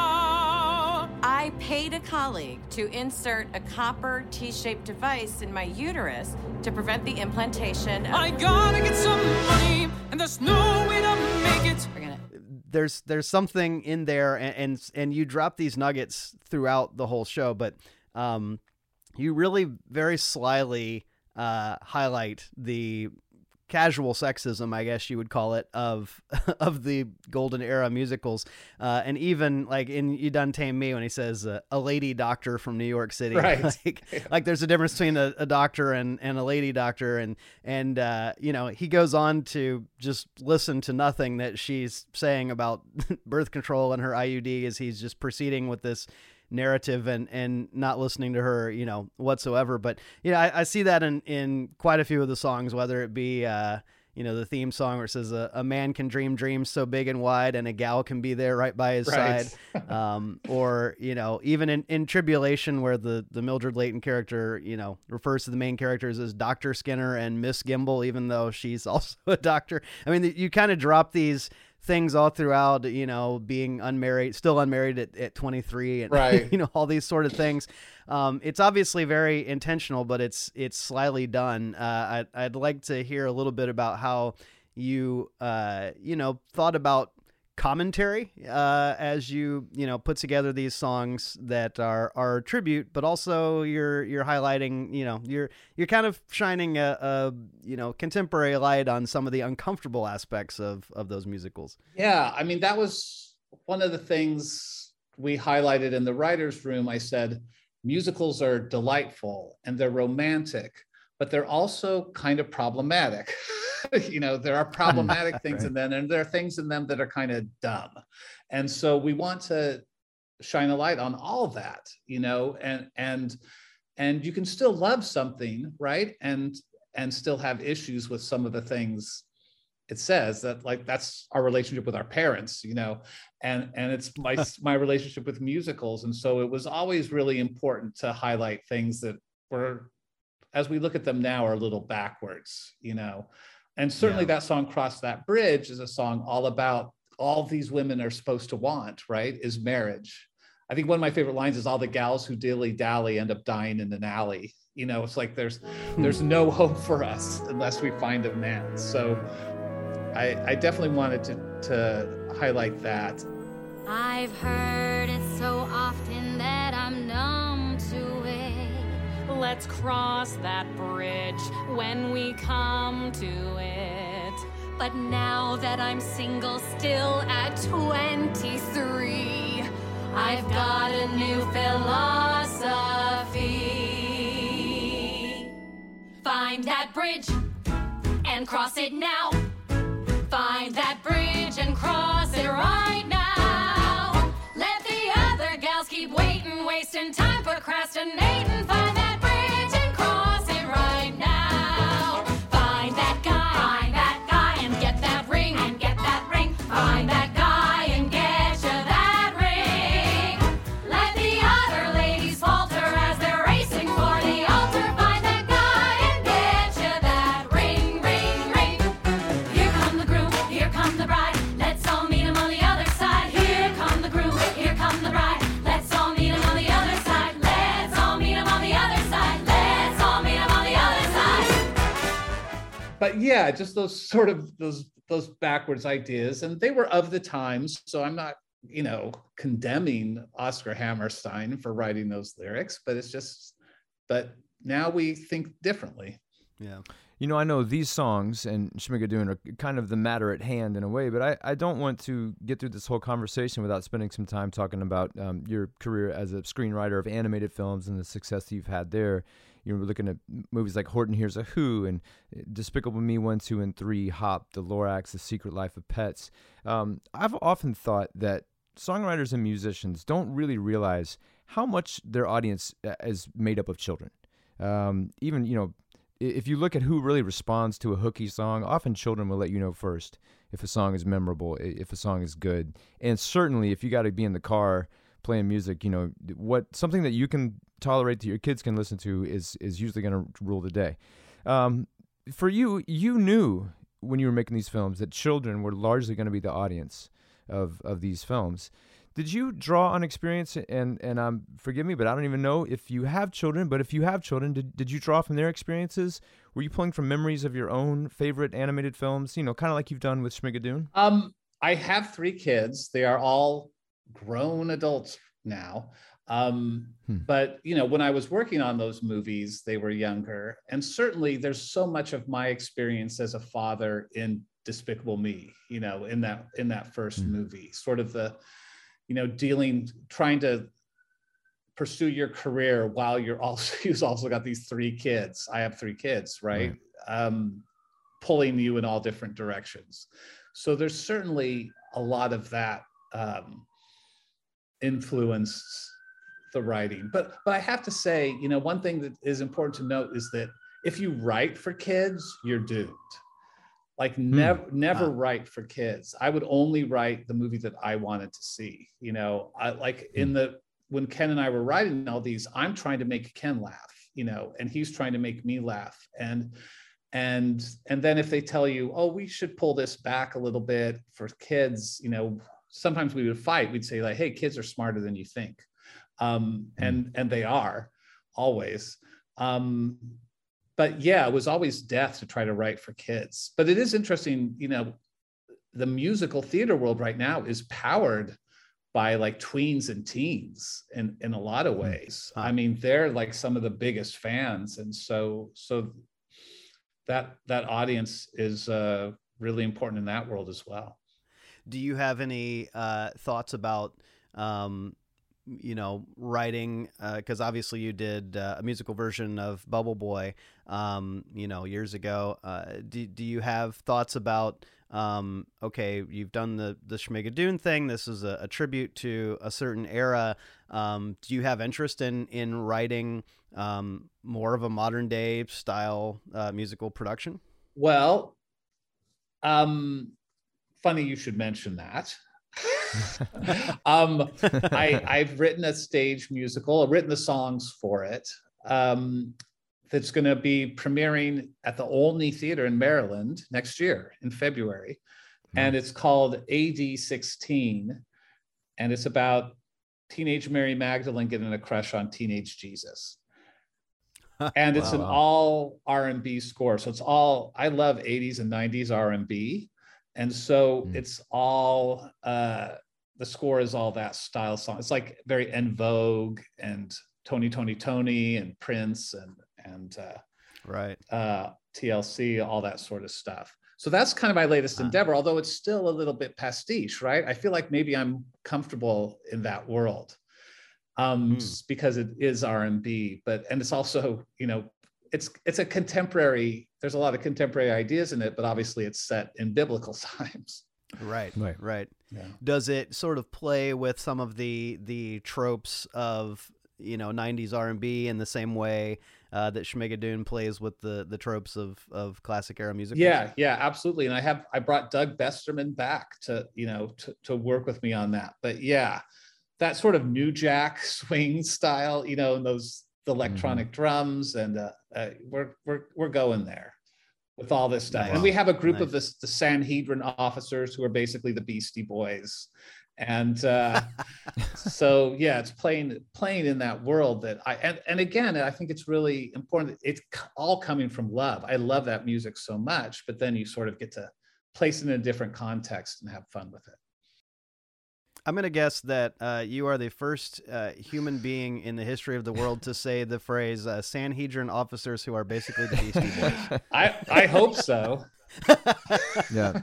I paid a colleague to insert a copper T-shaped device in my uterus to prevent the implantation of... I gotta get some money, and there's no way to make it. We're gonna... There's there's something in there, and, and and you drop these nuggets throughout the whole show, but um, you really very slyly uh, highlight the casual sexism, I guess you would call it, of of the golden era musicals, uh, and even like in "You Done Tame Me" when he says uh, a lady doctor from New York City, Right. like, like there's a difference between a, a doctor and, and a lady doctor, and and uh, you know, he goes on to just listen to nothing that she's saying about birth control and her I U D as he's just proceeding with this narrative and and not listening to her, you know, whatsoever. But you know, I, I see that in in quite a few of the songs, whether it be uh you know, the theme song where it says a, a man can dream dreams so big and wide and a gal can be there right by his Right. side, um or you know, even in in Tribulation, where the the Mildred Layton character, you know, refers to the main characters as Doctor Skinner and Miss Gimble, even though she's also a doctor. I mean, you kind of drop these things all throughout, you know, being unmarried, still unmarried at, at twenty-three, and Right. you know, all these sort of things. Um, it's obviously very intentional, but it's it's slyly done. Uh, I'd I'd like to hear a little bit about how you uh, you know, thought about commentary uh, as you you know put together these songs that are are a tribute, but also you're you're highlighting, you know, you're you're kind of shining a, a you know contemporary light on some of the uncomfortable aspects of of those musicals. Yeah, I mean, that was one of the things we highlighted in the writer's room. I said, musicals are delightful and they're romantic, but they're also kind of problematic. You know, there are problematic things Right. in them, and there are things in them that are kind of dumb. And so we want to shine a light on all of that, you know, and and and you can still love something, right? And and still have issues with some of the things it says. That, like, that's our relationship with our parents, you know, and and it's my my relationship with musicals. And so it was always really important to highlight things that were, as we look at them now, are a little backwards, you know. And certainly Yeah. that song "Cross That Bridge" is a song all about all these women are supposed to want, right, is marriage. I think one of my favorite lines is, all the gals who dilly-dally end up dying in an alley. You know, it's like there's there's no hope for us unless we find a man. So I, I definitely wanted to, to highlight that. I've heard it so often that I'm numb to it. Let's cross that bridge when we come to it. But now that I'm single still at twenty-three, twenty-three. I've got a new philosophy. Find that bridge and cross it now. Find that bridge and cross it right now. Let the other gals keep waiting, wasting time, procrastinating. Find that bridge and cross it right now. Find that guy, find that guy, and get that ring, and get that ring. Find that guy and get you that ring. Let the other ladies falter as they're racing for the altar. Find that guy and get you that ring, ring, ring. Here come the groom, here come the bride. Let's all meet him on the other side. Here come the groom, here come the bride. Let's all meet him on the other side. Let's all meet him on the other side. Let's all meet him on the other side. But yeah, just those sort of those those backwards ideas, and they were of the times. So I'm not, you know, condemning Oscar Hammerstein for writing those lyrics, but it's just, but now we think differently. Yeah. You know, I know these songs and Schmigadoon are kind of the matter at hand in a way, but I, I don't want to get through this whole conversation without spending some time talking about um, your career as a screenwriter of animated films and the success that you've had there. You were looking at movies like Horton Hears a Who and Despicable Me one, two, and three, Hop, The Lorax, The Secret Life of Pets. Um, I've often thought that songwriters and musicians don't really realize how much their audience is made up of children. Um, even, you know, if you look at who really responds to a hooky song, often children will let you know first if a song is memorable, if a song is good. And certainly if you got to be in the car playing music, you know, what something that you can tolerate that your kids can listen to is is usually going to rule the day. Um, for you, you knew when you were making these films that children were largely going to be the audience of of these films. Did you draw on experience? And and um, forgive me, but I don't even know if you have children. But if you have children, did did you draw from their experiences? Were you pulling from memories of your own favorite animated films? You know, kind of like you've done with Schmigadoon. Um, I have three kids. They are all grown adults now. Um, hmm. But, you know, when I was working on those movies, they were younger. And certainly there's so much of my experience as a father in Despicable Me, you know, in that in that first hmm. movie, sort of the, you know, dealing, trying to pursue your career while you're also, you've also got these three kids. I have three kids, right? right. Um, pulling you in all different directions. So there's certainly a lot of that um, influenced the writing. But but I have to say, you know, one thing that is important to note is that if you write for kids, you're doomed. Like never hmm. never ah. write for kids. I would only write the movie that I wanted to see. You know, I like in the when Ken and I were writing all these, I'm trying to make Ken laugh, you know, and he's trying to make me laugh. And and and then if they tell you, oh, we should pull this back a little bit for kids, you know, sometimes we would fight. We'd say like, hey, kids are smarter than you think. Um, and and they are always. Um, but yeah, it was always death to try to write for kids. But it is interesting, you know, the musical theater world right now is powered by like tweens and teens in, in a lot of ways. I mean, they're like some of the biggest fans. And so so that that audience is uh, really important in that world as well. Do you have any uh, thoughts about um, you know, writing, because uh, obviously you did uh, a musical version of Bubble Boy, um, you know, years ago. Uh, do, do you have thoughts about, um, okay, you've done the, the Schmigadoon thing. This is a, a tribute to a certain era. Um, do you have interest in, in writing um, more of a modern day style uh, musical production? Well, um, funny you should mention that. um, I, I've written a stage musical, I've written the songs for it, um, that's going to be premiering at the Olney Theater in Maryland next year in February. Mm-hmm. And it's called A D sixteen. And it's about teenage Mary Magdalene getting a crush on teenage Jesus. And it's wow, an wow. all R and B score. So it's all, I love eighties and nineties R and B. And so mm. it's all, uh, the score is all that style song. It's like very En Vogue and Tony, Tony, Tony and Prince and, and uh, right. uh, T L C, all that sort of stuff. So that's kind of my latest endeavor, although it's still a little bit pastiche, right? I feel like maybe I'm comfortable in that world um, mm. because it is R and B, but, and it's also, you know, it's, it's a contemporary, there's a lot of contemporary ideas in it, but obviously it's set in biblical times. Right, right, right. Yeah. Does it sort of play with some of the, the tropes of, you know, nineties R and B in the same way Uh, that Schmigadoon plays with the the tropes of of classic era music? Yeah, yeah, absolutely. And I have I brought Doug Besterman back to you know to to work with me on that. But yeah, that sort of New Jack swing style, you know, and those the electronic mm-hmm. drums, and uh, uh, we're we're we're going there with all this stuff. Nice. And we have a group nice. of this the Sanhedrin officers who are basically the Beastie Boys. And uh, so, yeah, it's playing playing in that world that I, and, and again, I think it's really important. It's all coming from love. I love that music so much, but then you sort of get to place it in a different context and have fun with it. I'm going to guess that uh, you are the first uh, human being in the history of the world to say the phrase uh, Sanhedrin officers who are basically the Beastie Boys. I, I hope so. Yeah.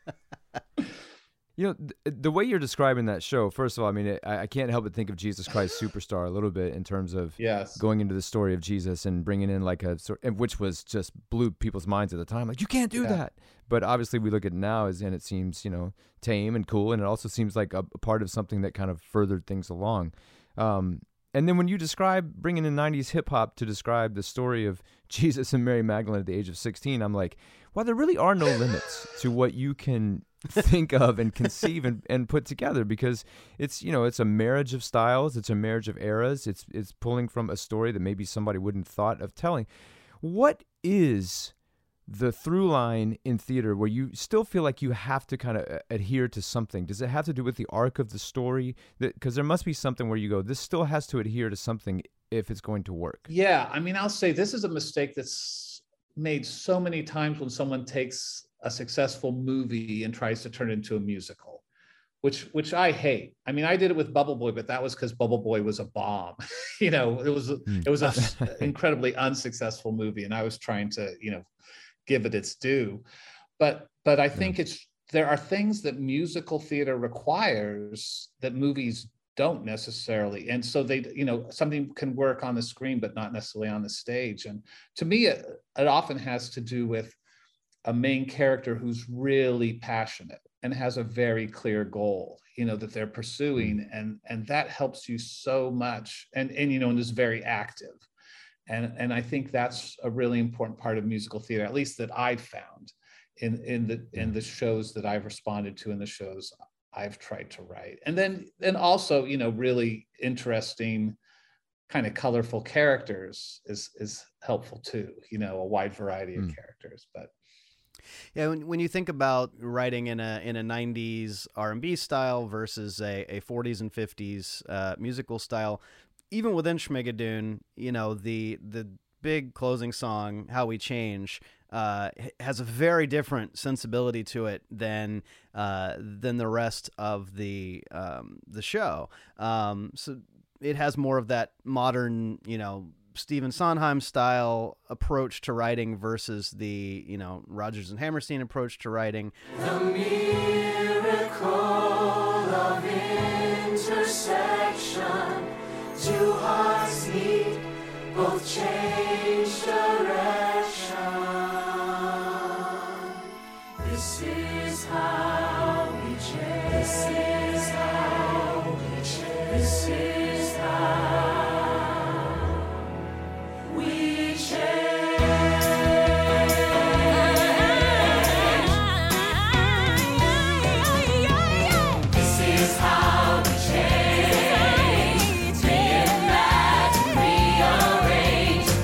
You know, th- the way you're describing that show, first of all, I mean, it, I, I can't help but think of Jesus Christ Superstar a little bit in terms of yes. going into the story of Jesus and bringing in like a sort, which was just blew people's minds at the time. Like, you can't do yeah. that. But obviously we look at it now as, and it seems, you know, tame and cool. And it also seems like a, a part of something that kind of furthered things along. Um, and then when you describe bringing in nineties hip hop to describe the story of Jesus and Mary Magdalene at the age of sixteen, I'm like, well, there really are no limits to what you can think of and conceive and, and put together, because it's, you know, it's a marriage of styles. It's a marriage of eras. It's, it's pulling from a story that maybe somebody wouldn't thought of telling. What is the through line in theater where you still feel like you have to kind of adhere to something? Does it have to do with the arc of the story? Because there must be something where you go, this still has to adhere to something if it's going to work. Yeah. I mean, I'll say this is a mistake that's made so many times when someone takes a successful movie and tries to turn it into a musical, which which I hate. I mean, I did it with Bubble Boy, but that was because Bubble Boy was a bomb. you know, it was it was an incredibly unsuccessful movie, and I was trying to, you know, give it its due. But but I think yeah. it's there are things that musical theater requires that movies don't necessarily, and so they, you know, something can work on the screen but not necessarily on the stage. And to me, it, it often has to do with a main character who's really passionate and has a very clear goal, you know, that they're pursuing, and and that helps you so much, and and you know, and is very active, and and I think that's a really important part of musical theater, at least that I've found in in the in the shows that I've responded to, in the shows I've tried to write. And then and also, you know, really interesting, kind of colorful characters is is helpful too, you know, a wide variety of mm. characters. But yeah, when, when you think about writing in a in a nineties R and B style versus a, a forties and fifties uh, musical style, even within Schmigadoon, you know, the the big closing song, How We Change, uh, has a very different sensibility to it than uh, than the rest of the um, the show. Um, so it has more of that modern, you know, Stephen Sondheim style approach to writing versus the, you know, Rodgers and Hammerstein approach to writing. The miracle of intersection, two hearts meet, both change direction. This is how we change. This is how we change. This is how we change. This is how we change. Reimagine, rearrange,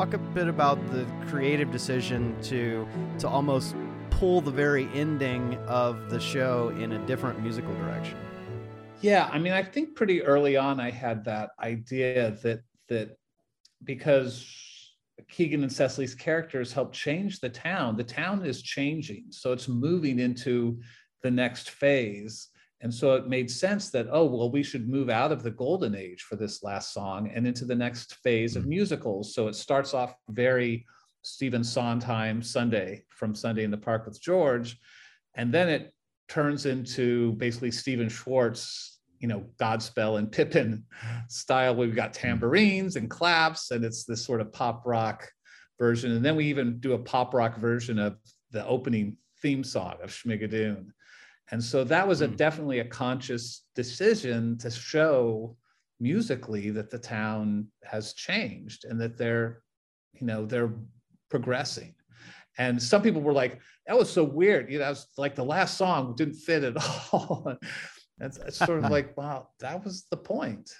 talk a bit about the creative decision to to almost pull the very ending of the show in a different musical direction. Yeah, I mean, I think pretty early on I had that idea that that because Keegan and Cecily's characters helped change the town, the town is changing. So it's moving into the next phase. And so it made sense that, oh, well, we should move out of the golden age for this last song and into the next phase of musicals. So it starts off very Stephen Sondheim Sunday from Sunday in the Park with George. And then it turns into basically Stephen Schwartz, you know, Godspell and Pippin style, where we've got tambourines and claps, and it's this sort of pop rock version. And then we even do a pop rock version of the opening theme song of Schmigadoon. And so that was a, definitely a conscious decision to show musically that the town has changed and that they're, you know, they're progressing. And some people were like, that was so weird. You know, it's like the last song didn't fit at all. It's, it's sort of like, wow, that was the point.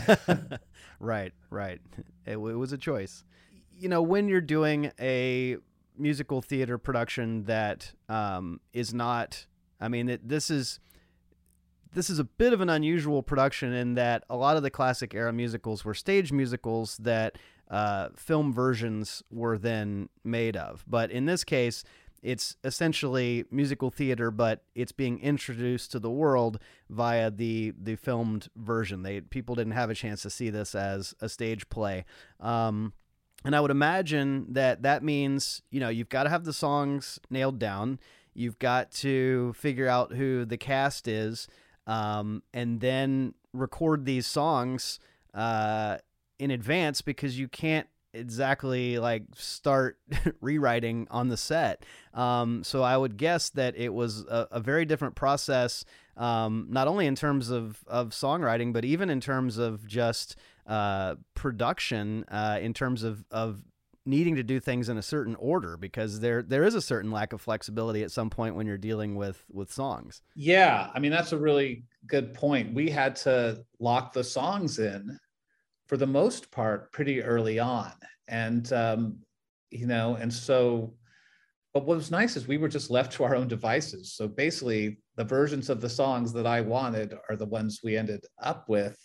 Right, right. It, it was a choice. You know, when you're doing a musical theater production that um, is not, I mean, it, this is this is a bit of an unusual production in that a lot of the classic era musicals were stage musicals that uh, film versions were then made of. But in this case, it's essentially musical theater, but it's being introduced to the world via the the filmed version. They people didn't have a chance to see this as a stage play. Um, and I would imagine that that means, you know, you've got to have the songs nailed down. You've got to figure out who the cast is, um, and then record these songs uh, in advance, because you can't exactly like start rewriting on the set. Um, so I would guess that it was a, a very different process, um, not only in terms of, of songwriting, but even in terms of just uh, production, uh, in terms of, of needing to do things in a certain order, because there there is a certain lack of flexibility at some point when you're dealing with with songs. Yeah, I mean, that's a really good point. We had to lock the songs in for the most part pretty early on. And, um, you know, and so, but what was nice is we were just left to our own devices. So basically the versions of the songs that I wanted are the ones we ended up with.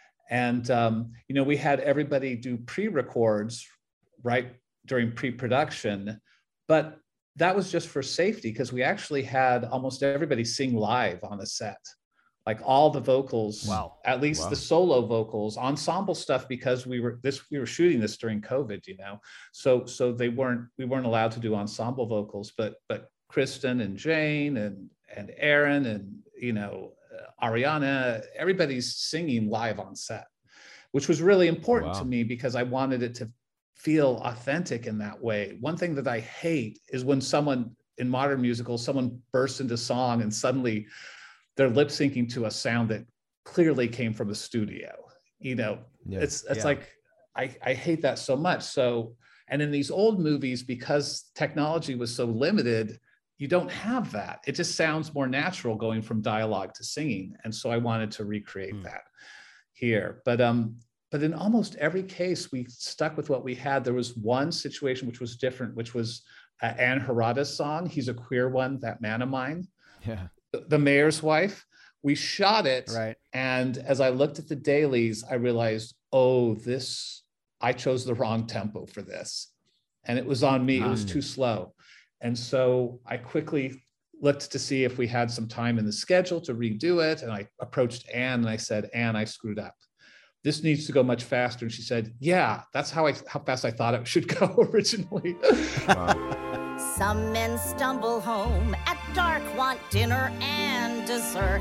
And, um, you know, we had everybody do pre-records right during pre-production, but that was just for safety, because we actually had almost everybody sing live on the set. Like all the vocals, wow. at least wow. the solo vocals, ensemble stuff, because we were this we were shooting this during COVID, you know, so so they weren't we weren't allowed to do ensemble vocals, but but Kristen and Jane and and Aaron and you know uh, Ariana, everybody's singing live on set, which was really important wow. to me, because I wanted it to feel authentic in that way. One thing that I hate is when someone in modern musicals, someone bursts into song and suddenly they're lip syncing to a sound that clearly came from a studio. You know, yeah. it's it's yeah. like, I, I hate that so much. So, and in these old movies, because technology was so limited, you don't have that. It just sounds more natural going from dialogue to singing. And so I wanted to recreate mm. that here. But um, but in almost every case, we stuck with what we had. There was one situation which was different, which was uh, Anne Harada's song, He's a Queer One, That Man of Mine. Yeah. The Mayor's Wife. We shot it, right. And as I looked at the dailies, I realized, oh, this, I chose the wrong tempo for this. And it was on me, it was too slow. And so I quickly looked to see if we had some time in the schedule to redo it. And I approached Anne and I said, Anne, I screwed up. This needs to go much faster. And she said, yeah, that's how I how fast I thought it should go originally. Wow. Some men stumble home at dark, want dinner and dessert.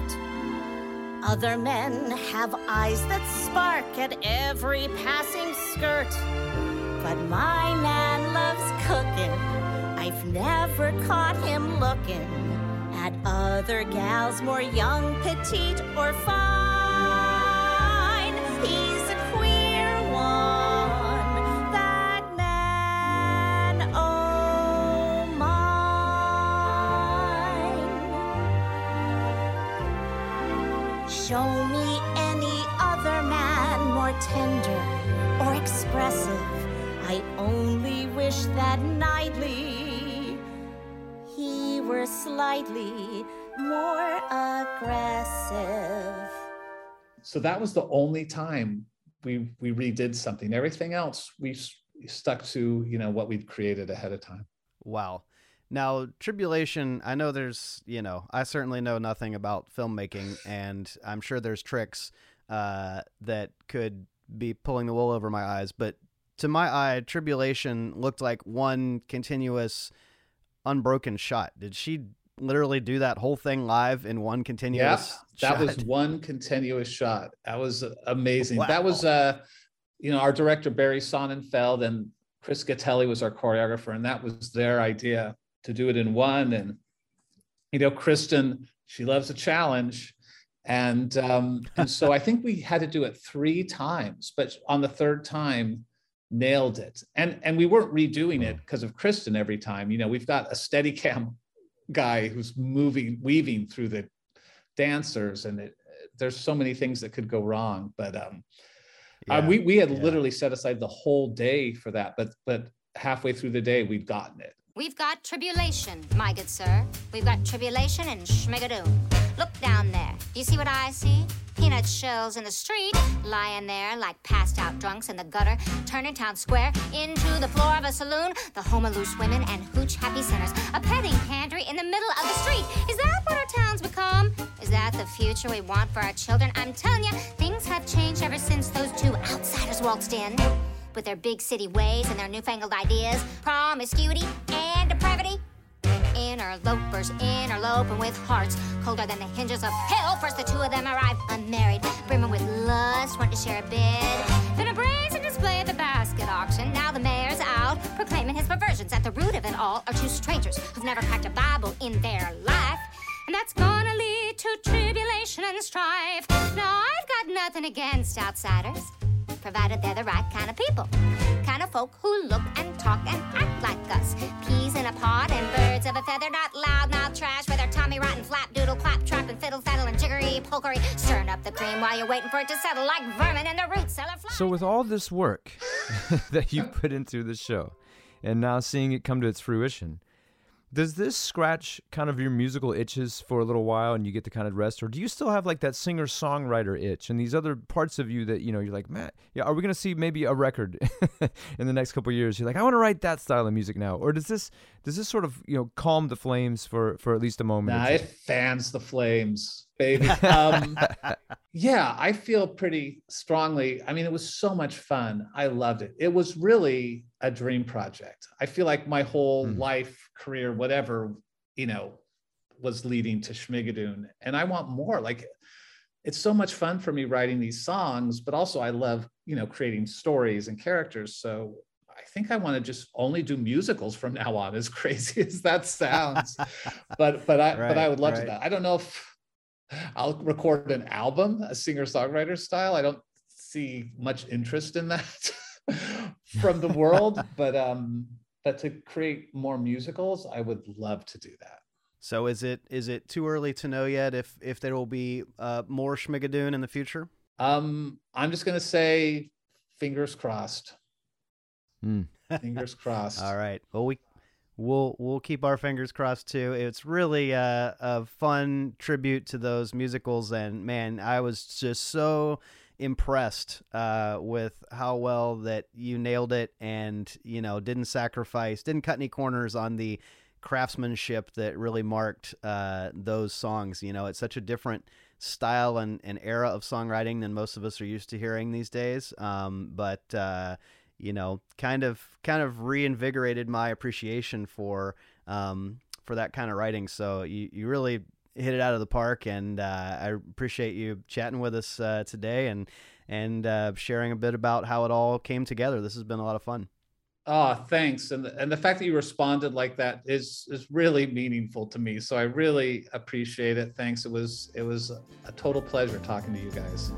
Other men have eyes that spark at every passing skirt. But my man loves cooking. I've never caught him looking at other gals more young, petite, or fine. He's a queer one, that man, oh mine. Show me any other man more tender or expressive. I only wish that nightly he were slightly more aggressive. So that was the only time we we redid something. Everything else we stuck to, you know, what we'd created ahead of time. Wow. Now, Tribulation, I know there's, you know, I certainly know nothing about filmmaking, and I'm sure there's tricks uh, that could be pulling the wool over my eyes, but to my eye, Tribulation looked like one continuous unbroken shot. Did she literally do that whole thing live in one continuous yeah, that shot? was one continuous shot. That was amazing. Wow. That was, uh, you know, our director, Barry Sonnenfeld, and Chris Gattelli was our choreographer, and that was their idea to do it in one. And, you know, Kristen, she loves a challenge. And, um, and so I think we had to do it three times, but on the third time, nailed it. And, and we weren't redoing it because of Kristen every time. You know, we've got a Steadicam guy who's moving, weaving through the dancers, and it, there's so many things that could go wrong. But um, Yeah, uh, we we had yeah. literally set aside the whole day for that, but but halfway through the day we'd gotten it. We've got tribulation, my good sir. We've got tribulation and schmigadoon. Look down there. Do you see what I see? Peanut shells in the street, lying there like passed out drunks in the gutter, turning town square into the floor of a saloon, the home of loose women and hooch happy sinners, a petting pantry in the middle of the street. Is that what our town's become? Is that the future we want for our children? I'm telling you, things have changed ever since those two outsiders waltzed in. With their big city ways and their newfangled ideas, promiscuity and depravity. Interlopers interloping with hearts colder than the hinges of hell. First the two of them arrive unmarried, brimming with lust, want to share a bed. Then a brazen display at the basket auction. Now the mayor's out, proclaiming his perversions. At the root of it all are two strangers who've never cracked a Bible in their life. And that's gonna lead to tribulation and strife. Now I've got nothing against outsiders, provided they're the right kind of people. Kind of folk who look and talk and act like us. Peas in a pod and birds of a feather, not loud mouth trash with their Tommy Rotten flap doodle clap trap and fiddle faddle and jiggery pokery, stirring up the cream while you're waiting for it to settle like vermin in the root cellar fly. So with all this work that you put into the show, and now seeing it come to its fruition, does this scratch kind of your musical itches for a little while and you get to kind of rest? Or do you still have like that singer-songwriter itch and these other parts of you that, you know, you're like, man, yeah, are we going to see maybe a record in the next couple of years? You're like, I want to write that style of music now. Or does this does this sort of, you know, calm the flames for, for at least a moment? Nah, it fans the flames, baby. Um, yeah, I feel pretty strongly. I mean, it was so much fun. I loved it. It was really a dream project. I feel like my whole mm. life, career, whatever, you know, was leading to Schmigadoon. And I want more. Like, it's so much fun for me writing these songs, but also I love, you know, creating stories and characters. So I think I want to just only do musicals from now on, as crazy as that sounds. but but I right, but I would love right. to do that. I don't know if I'll record an album, a singer-songwriter style. I don't see much interest in that from the world, but um, but to create more musicals, I would love to do that. So is it is it too early to know yet if if there will be uh, more Schmigadoon in the future? Um, I'm just gonna say, fingers crossed. Mm. Fingers crossed. All right. Well, we we'll we'll keep our fingers crossed too. It's really a, a fun tribute to those musicals, and man, I was just so impressed uh, with how well that you nailed it, and you know, didn't sacrifice, didn't cut any corners on the craftsmanship that really marked uh, those songs. You know, it's such a different style and, and era of songwriting than most of us are used to hearing these days. Um, but uh, you know, kind of kind of reinvigorated my appreciation for um, for that kind of writing. So you, you really hit it out of the park, and uh, I appreciate you chatting with us uh, today and and uh, sharing a bit about how it all came together. This has been a lot of fun. Oh, thanks. And the, and the fact that you responded like that is is really meaningful to me. So I really appreciate it. Thanks. It was it was a total pleasure talking to you guys.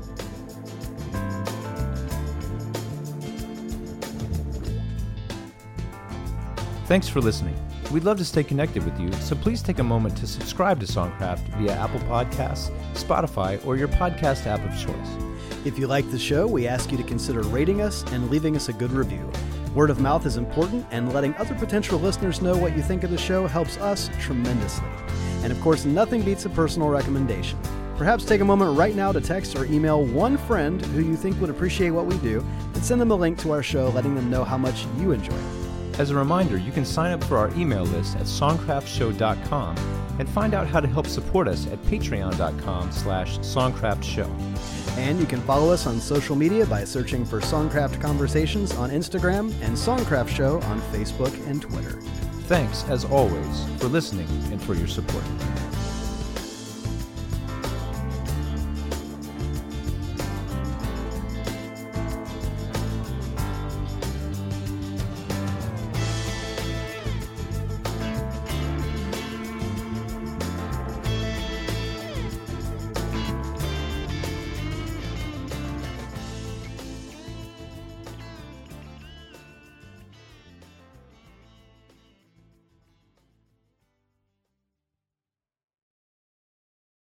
Thanks for listening. We'd love to stay connected with you, so please take a moment to subscribe to Songcraft via Apple Podcasts, Spotify, or your podcast app of choice. If you like the show, we ask you to consider rating us and leaving us a good review. Word of mouth is important, and letting other potential listeners know what you think of the show helps us tremendously. And of course, nothing beats a personal recommendation. Perhaps take a moment right now to text or email one friend who you think would appreciate what we do, and send them a link to our show letting them know how much you enjoy it. As a reminder, you can sign up for our email list at songcraft show dot com and find out how to help support us at patreon dot com slash songcraft show. And you can follow us on social media by searching for Songcraft Conversations on Instagram and Songcraft Show on Facebook and Twitter. Thanks, as always, for listening and for your support.